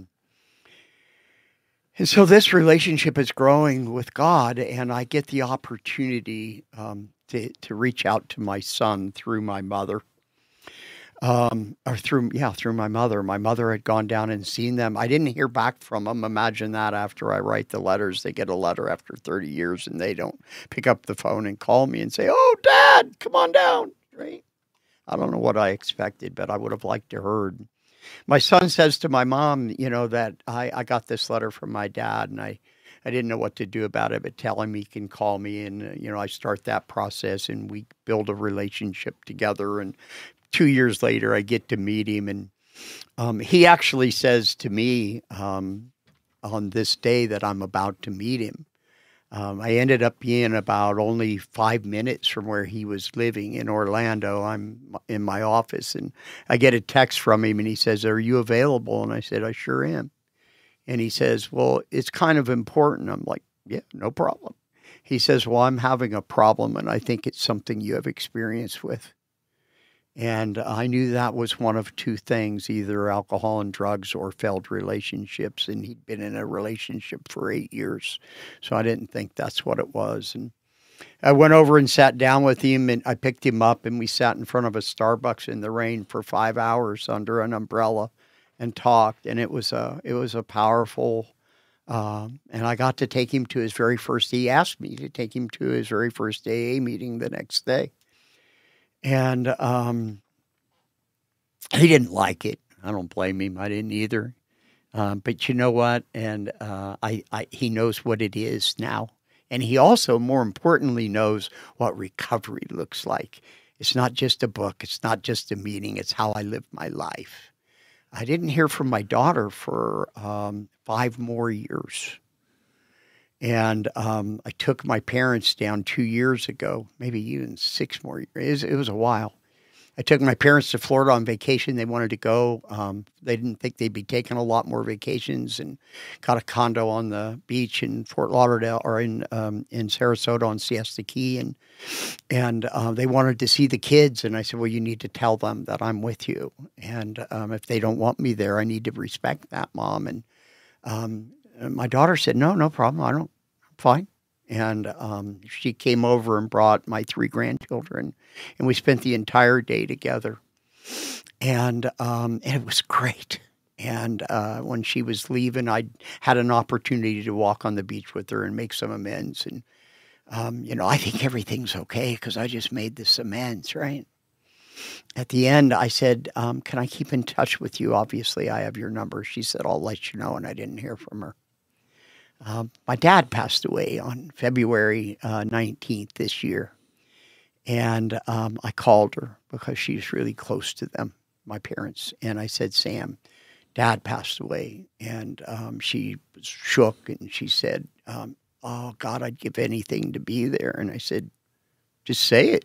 so this relationship is growing with God. And I get the opportunity to reach out to my son through my mother, through my mother. My mother had gone down and seen them. I didn't hear back from them. Imagine that. After I write the letters, they get a letter after 30 years and they don't pick up the phone and call me and say, "Oh, Dad, come on down." Right? I don't know what I expected, but I would have liked to heard. My son says to my mom, you know, that I got this letter from my dad and I didn't know what to do about it, but tell him he can call me. And, you know, I start that process and we build a relationship together. And 2 years later, I get to meet him. And he actually says to me on this day that I'm about to meet him, I ended up being about only 5 minutes from where he was living in Orlando. I'm in my office and I get a text from him and he says, "Are you available?" And I said, "I sure am." And he says, "Well, it's kind of important." I'm like, "Yeah, no problem." He says, well, I'm having a problem, and I think it's something you have experience with. And I knew that was one of two things, either alcohol and drugs or failed relationships. And he'd been in a relationship for 8 years. So I didn't think that's what it was. And I went over and sat down with him, and I picked him up, and we sat in front of a Starbucks in the rain for 5 hours under an umbrella and talked. And it was a powerful, and I got to take him to his very first, he asked me to take him to his very first AA meeting the next day. And he didn't like it. I don't blame him. I didn't either. But you know what? And he knows what it is now. And he also, more importantly, knows what recovery looks like. It's not just a book. It's not just a meeting. It's how I live my life. I didn't hear from my daughter for 5 more years. And I took my parents down 2 years ago, maybe even 6 more years. It was a while. I took my parents to Florida on vacation. They wanted to go. They didn't think they'd be taking a lot more vacations, and got a condo on the beach in Fort Lauderdale, or in Sarasota on Siesta Key. And they wanted to see the kids. And I said, well, you need to tell them that I'm with you. And if they don't want me there, I need to respect that, Mom. And my daughter said, no problem. I'm fine. And she came over and brought my 3 grandchildren, and we spent the entire day together. And it was great. And when she was leaving, I had an opportunity to walk on the beach with her and make some amends. And, I think everything's okay because I just made this amends, right? At the end, I said, can I keep in touch with you? Obviously, I have your number. She said, I'll let you know, and I didn't hear from her. My dad passed away on February 19th this year. And I called her because she's really close to them, my parents. And I said, Sam, Dad passed away. And she was shook, and she said, oh, God, I'd give anything to be there. And I said, just say it.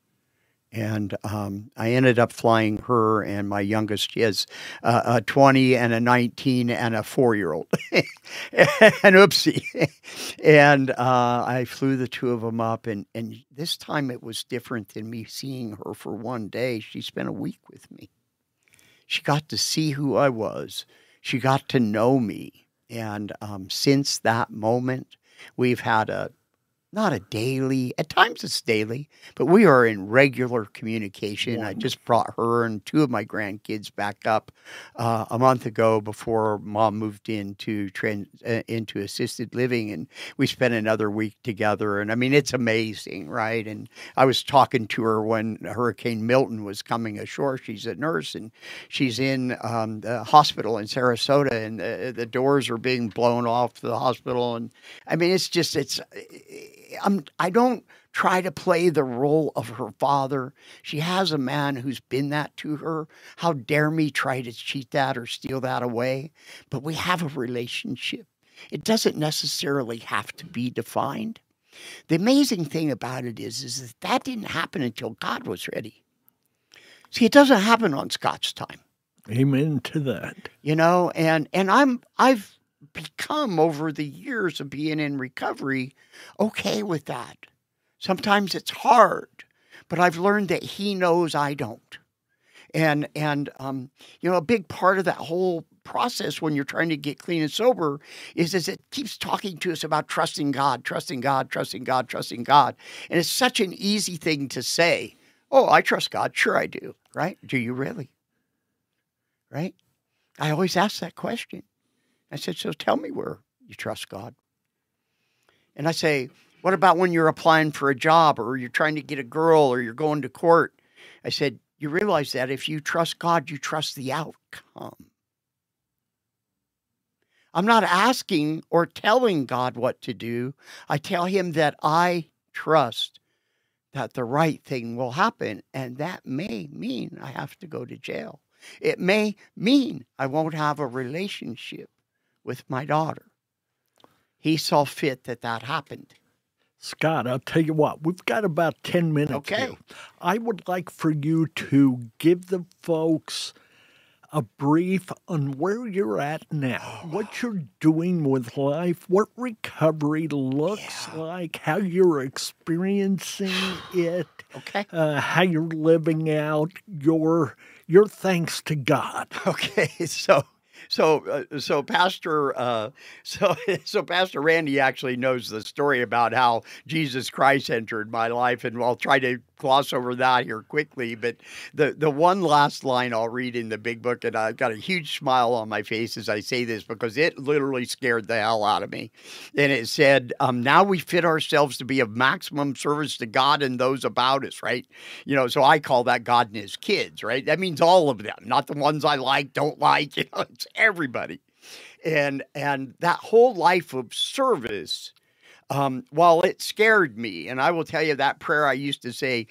And I ended up flying her and my youngest. She has a 20 and a 19 and a 4-year-old. And oopsie. And I flew the 2 of them up. And this time it was different than me seeing her for one day. She spent a week with me. She got to see who I was. She got to know me. And since that moment, we've had not a daily, at times it's daily, but we are in regular communication. I just brought her and 2 of my grandkids back up a month ago before Mom moved into assisted living, and we spent another week together. And I mean, it's amazing, right? And I was talking to her when Hurricane Milton was coming ashore. She's a nurse, and she's in the hospital in Sarasota, and the doors are being blown off the hospital. And I mean, I don't try to play the role of her father. She has a man who's been that to her. How dare me try to cheat that or steal that away? But we have a relationship. It doesn't necessarily have to be defined. The amazing thing about it is that didn't happen until God was ready. See, it doesn't happen on Scott's time. Amen to that. And I've become, over the years of being in recovery, okay with that. Sometimes it's hard, but I've learned that he knows I don't. And a big part of that whole process when you're trying to get clean and sober is it keeps talking to us about trusting God, trusting God, trusting God, trusting God. And it's such an easy thing to say. Oh, I trust God. Sure I do. Right? Do you really? Right? I always ask that question. I said, so tell me where you trust God. And I say, what about when you're applying for a job, or you're trying to get a girl, or you're going to court? I said, you realize that if you trust God, you trust the outcome. I'm not asking or telling God what to do. I tell him that I trust that the right thing will happen. And that may mean I have to go to jail. It may mean I won't have a relationship with my daughter. He saw fit that happened. Scott, I'll tell you what, we've got about 10 minutes Okay. here. I would like for you to give the folks a brief on where you're at now, what you're doing with life, what recovery looks like, how you're experiencing it, Okay. how you're living out your thanks to God. Okay, so Pastor so Pastor Randy actually knows the story about how Jesus Christ entered my life, and I'll try to gloss over that here quickly. But the one last line I'll read in the big book, and I got a huge smile on my face as I say this because it literally scared the hell out of me. And it said, "Now we fit ourselves to be of maximum service to God and those about us." Right? So I call that God and His kids. Right? That means all of them, not the ones I like, don't like. It's everybody. And that whole life of service, while it scared me, and I will tell you that prayer I used to say,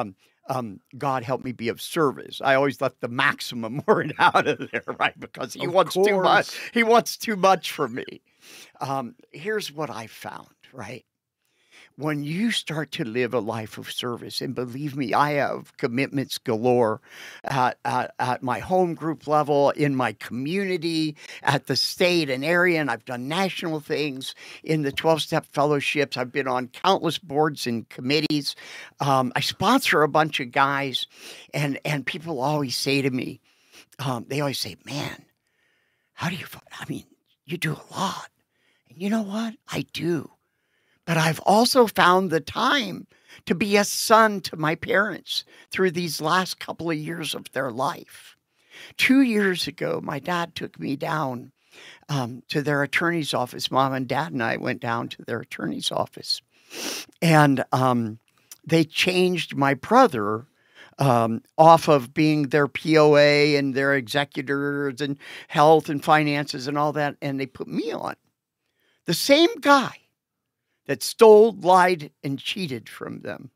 God help me be of service. I always left the maximum word out of there, right? Because He wants too much. He wants too much for me. Here's what I found, right? When you start to live a life of service, and believe me, I have commitments galore at my home group level, in my community, at the state and area, and I've done national things in the 12-step fellowships. I've been on countless boards and committees. I sponsor a bunch of guys, and people always say to me, they always say, "Man, how do you, you do a lot." And you know what? I do. But I've also found the time to be a son to my parents through these last couple of years of their life. 2 years ago, my dad took me down to their attorney's office. Mom and Dad and I went down to their attorney's office. And they changed my brother off of being their POA and their executors and health and finances and all that, and they put me on. The same guy that stole, lied, and cheated from them.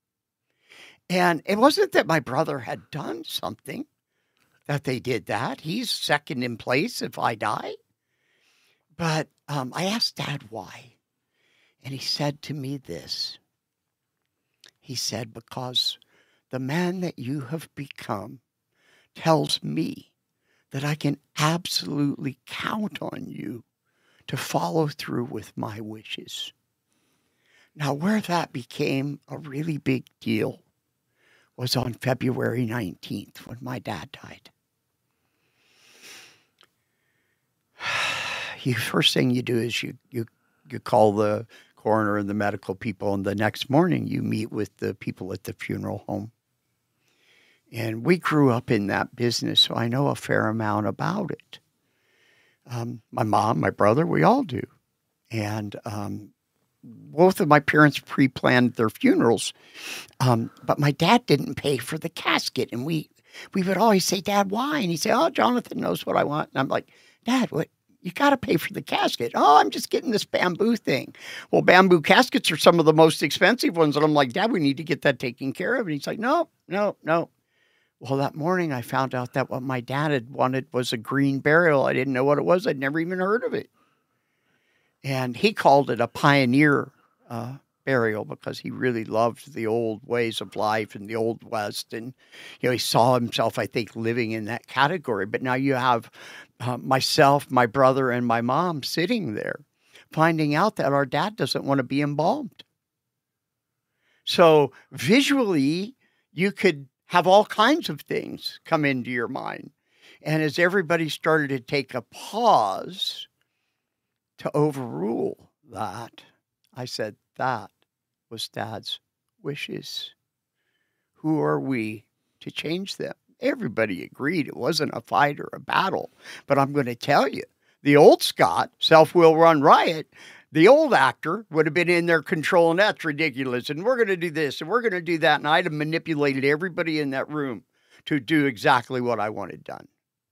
And it wasn't that my brother had done something that they did that. He's second in place if I die. But I asked Dad why. And he said to me this. He said, "Because the man that you have become tells me that I can absolutely count on you to follow through with my wishes." Now, where that became a really big deal was on February 19th when my dad died. First thing you do is you call the coroner and the medical people, and the next morning you meet with the people at the funeral home. And we grew up in that business, so I know a fair amount about it. My mom, my brother, we all do. And both of my parents pre-planned their funerals, but my dad didn't pay for the casket. And we would always say, "Dad, why?" And he'd say, "Oh, Jonathan knows what I want." And I'm like, "Dad, what? You got to pay for the casket." "Oh, I'm just getting this bamboo thing." Well, bamboo caskets are some of the most expensive ones. And I'm like, "Dad, we need to get that taken care of." And he's like, no. Well, that morning I found out that what my dad had wanted was a green burial. I didn't know what it was. I'd never even heard of it. And he called it a pioneer burial because he really loved the old ways of life and the Old West. And, he saw himself, I think, living in that category. But now you have myself, my brother, and my mom sitting there finding out that our dad doesn't want to be embalmed. So visually, you could have all kinds of things come into your mind. And as everybody started to take a pause to overrule that, I said, that was Dad's wishes. Who are we to change them? Everybody agreed it wasn't a fight or a battle. But I'm going to tell you, the old Scott, self-will run riot, the old actor would have been in there controlling, "That's ridiculous, and we're going to do this, and we're going to do that." And I'd have manipulated everybody in that room to do exactly what I wanted done.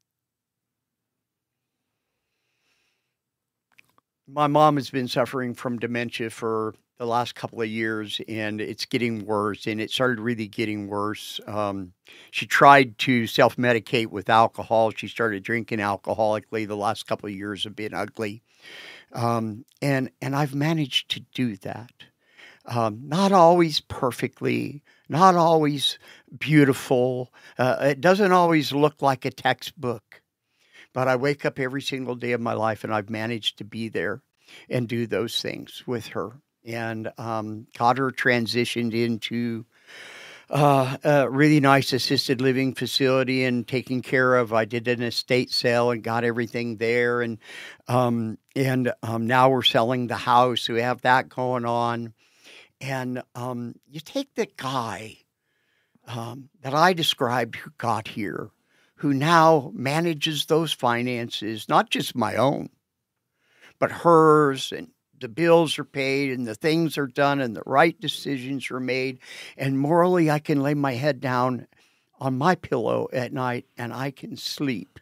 My mom has been suffering from dementia for the last couple of years, and it's getting worse, and it started really getting worse. She tried to self-medicate with alcohol. She started drinking alcoholically. The last couple of years have been ugly. And I've managed to do that. Not always perfectly, not always beautiful. It doesn't always look like a textbook. But I wake up every single day of my life, and I've managed to be there and do those things with her. And got her transitioned into a really nice assisted living facility and taken care of. I did an estate sale and got everything there. And now we're selling the house. We have that going on. And you take the guy that I described who got here, who now manages those finances, not just my own, but hers, and the bills are paid and the things are done and the right decisions are made. And morally, I can lay my head down on my pillow at night and I can sleep.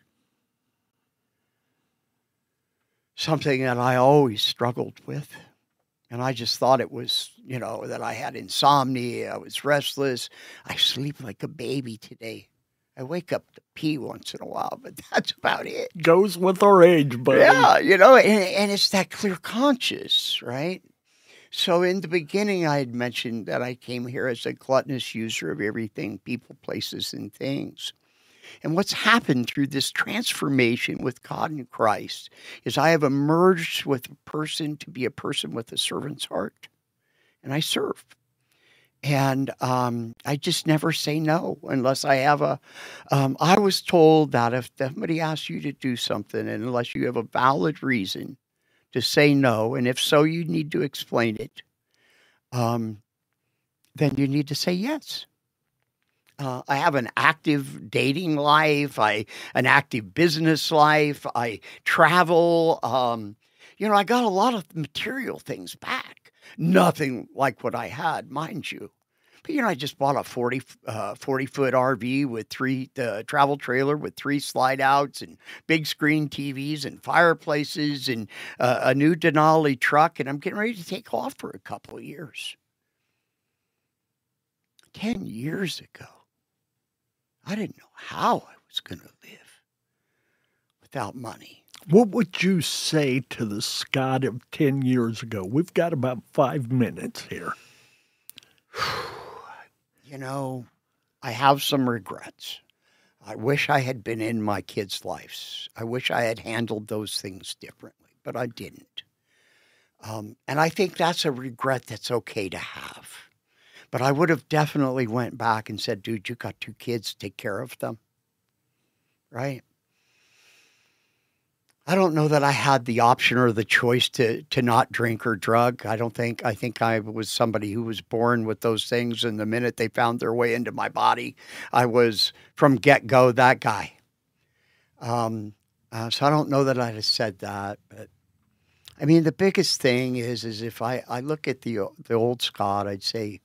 Something that I always struggled with. And I just thought it was, that I had insomnia. I was restless. I sleep like a baby today. I wake up to pee once in a while, but that's about it. Goes with our age, buddy. Yeah, and it's that clear conscious, right? So in the beginning, I had mentioned that I came here as a gluttonous user of everything, people, places, and things. And what's happened through this transformation with God and Christ is I have emerged with a person to be a person with a servant's heart. And I serve. And I just never say no unless I have I was told that if somebody asks you to do something, and unless you have a valid reason to say no, and if so, you need to explain it, then you need to say yes. I have an active dating life, an active business life. I travel. I got a lot of material things back. Nothing like what I had, mind you. But, I just bought a 40-foot RV with travel trailer with 3 slide outs and big screen TVs and fireplaces and a new Denali truck. And I'm getting ready to take off for a couple of years. 10 years ago, I didn't know how I was going to live without money. What would you say to the Scott of 10 years ago? We've got about 5 minutes here. I have some regrets. I wish I had been in my kids' lives. I wish I had handled those things differently, but I didn't. And I think that's a regret that's okay to have. But I would have definitely went back and said, dude, you got 2 kids, take care of them. Right? I don't know that I had the option or the choice to not drink or drug. I think I was somebody who was born with those things, and the minute they found their way into my body, I was from get-go that guy. So I don't know that I'd have said that, but I mean, the biggest thing is if I look at the old Scott, I'd say,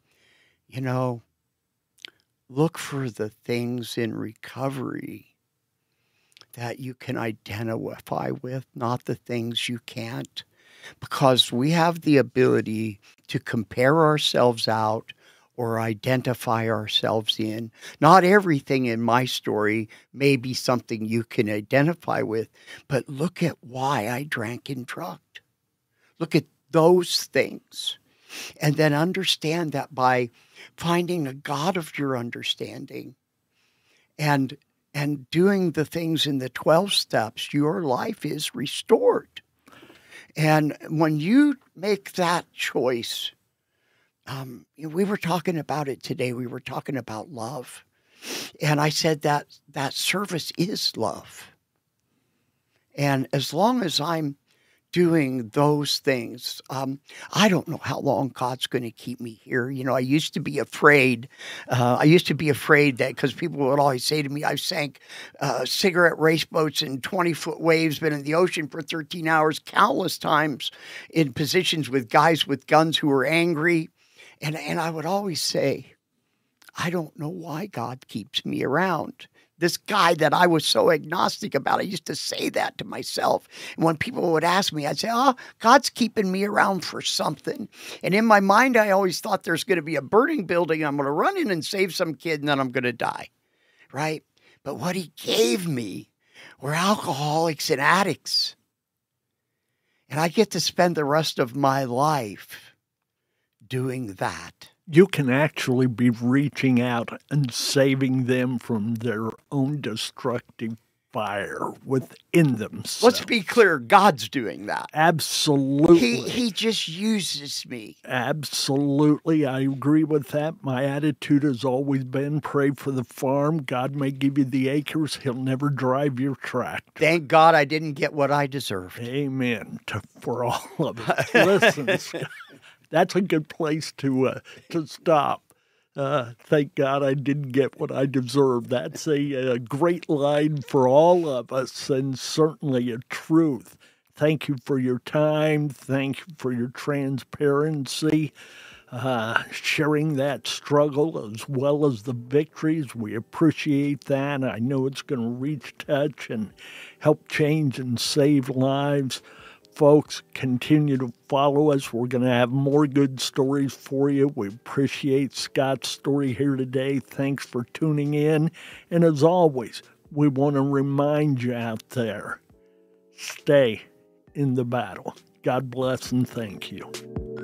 look for the things in recovery that you can identify with, not the things you can't, because we have the ability to compare ourselves out or identify ourselves in. Not everything in my story may be something you can identify with, but look at why I drank and drugged. Look at those things. And then understand that by finding a God of your understanding and doing the things in the 12 steps, your life is restored. And when you make that choice, we were talking about it today. We were talking about love. And I said that service is love. And as long as I'm doing those things, I don't know how long God's going to keep me here. I used to be afraid. That because people would always say to me, I've sank cigarette race boats in 20-foot waves, been in the ocean for 13 hours, countless times in positions with guys with guns who were angry. And I would always say, I don't know why God keeps me around. This guy that I was so agnostic about, I used to say that to myself. And when people would ask me, I'd say, God's keeping me around for something. And in my mind, I always thought there's going to be a burning building. I'm going to run in and save some kid, and then I'm going to die, right? But what he gave me were alcoholics and addicts. And I get to spend the rest of my life doing that. you can actually be reaching out and saving them from their own destructive fire within themselves. Let's be clear, God's doing that. Absolutely. He just uses me. Absolutely. I agree with that. My attitude has always been pray for the farm. God may give you the acres. He'll never drive your tractor. Thank God I didn't get what I deserved. Amen for all of us. Listen, Scott, that's a good place to stop. Thank God I didn't get what I deserved. That's a great line for all of us, and certainly a truth. Thank you for your time. Thank you for your transparency, sharing that struggle as well as the victories. We appreciate that. I know it's going to reach touch and help change and save lives. Folks, continue to follow us. We're going to have more good stories for you. We appreciate Scott's story here today. Thanks for tuning in. And as always, we want to remind you out there, stay in the battle. God bless and thank you.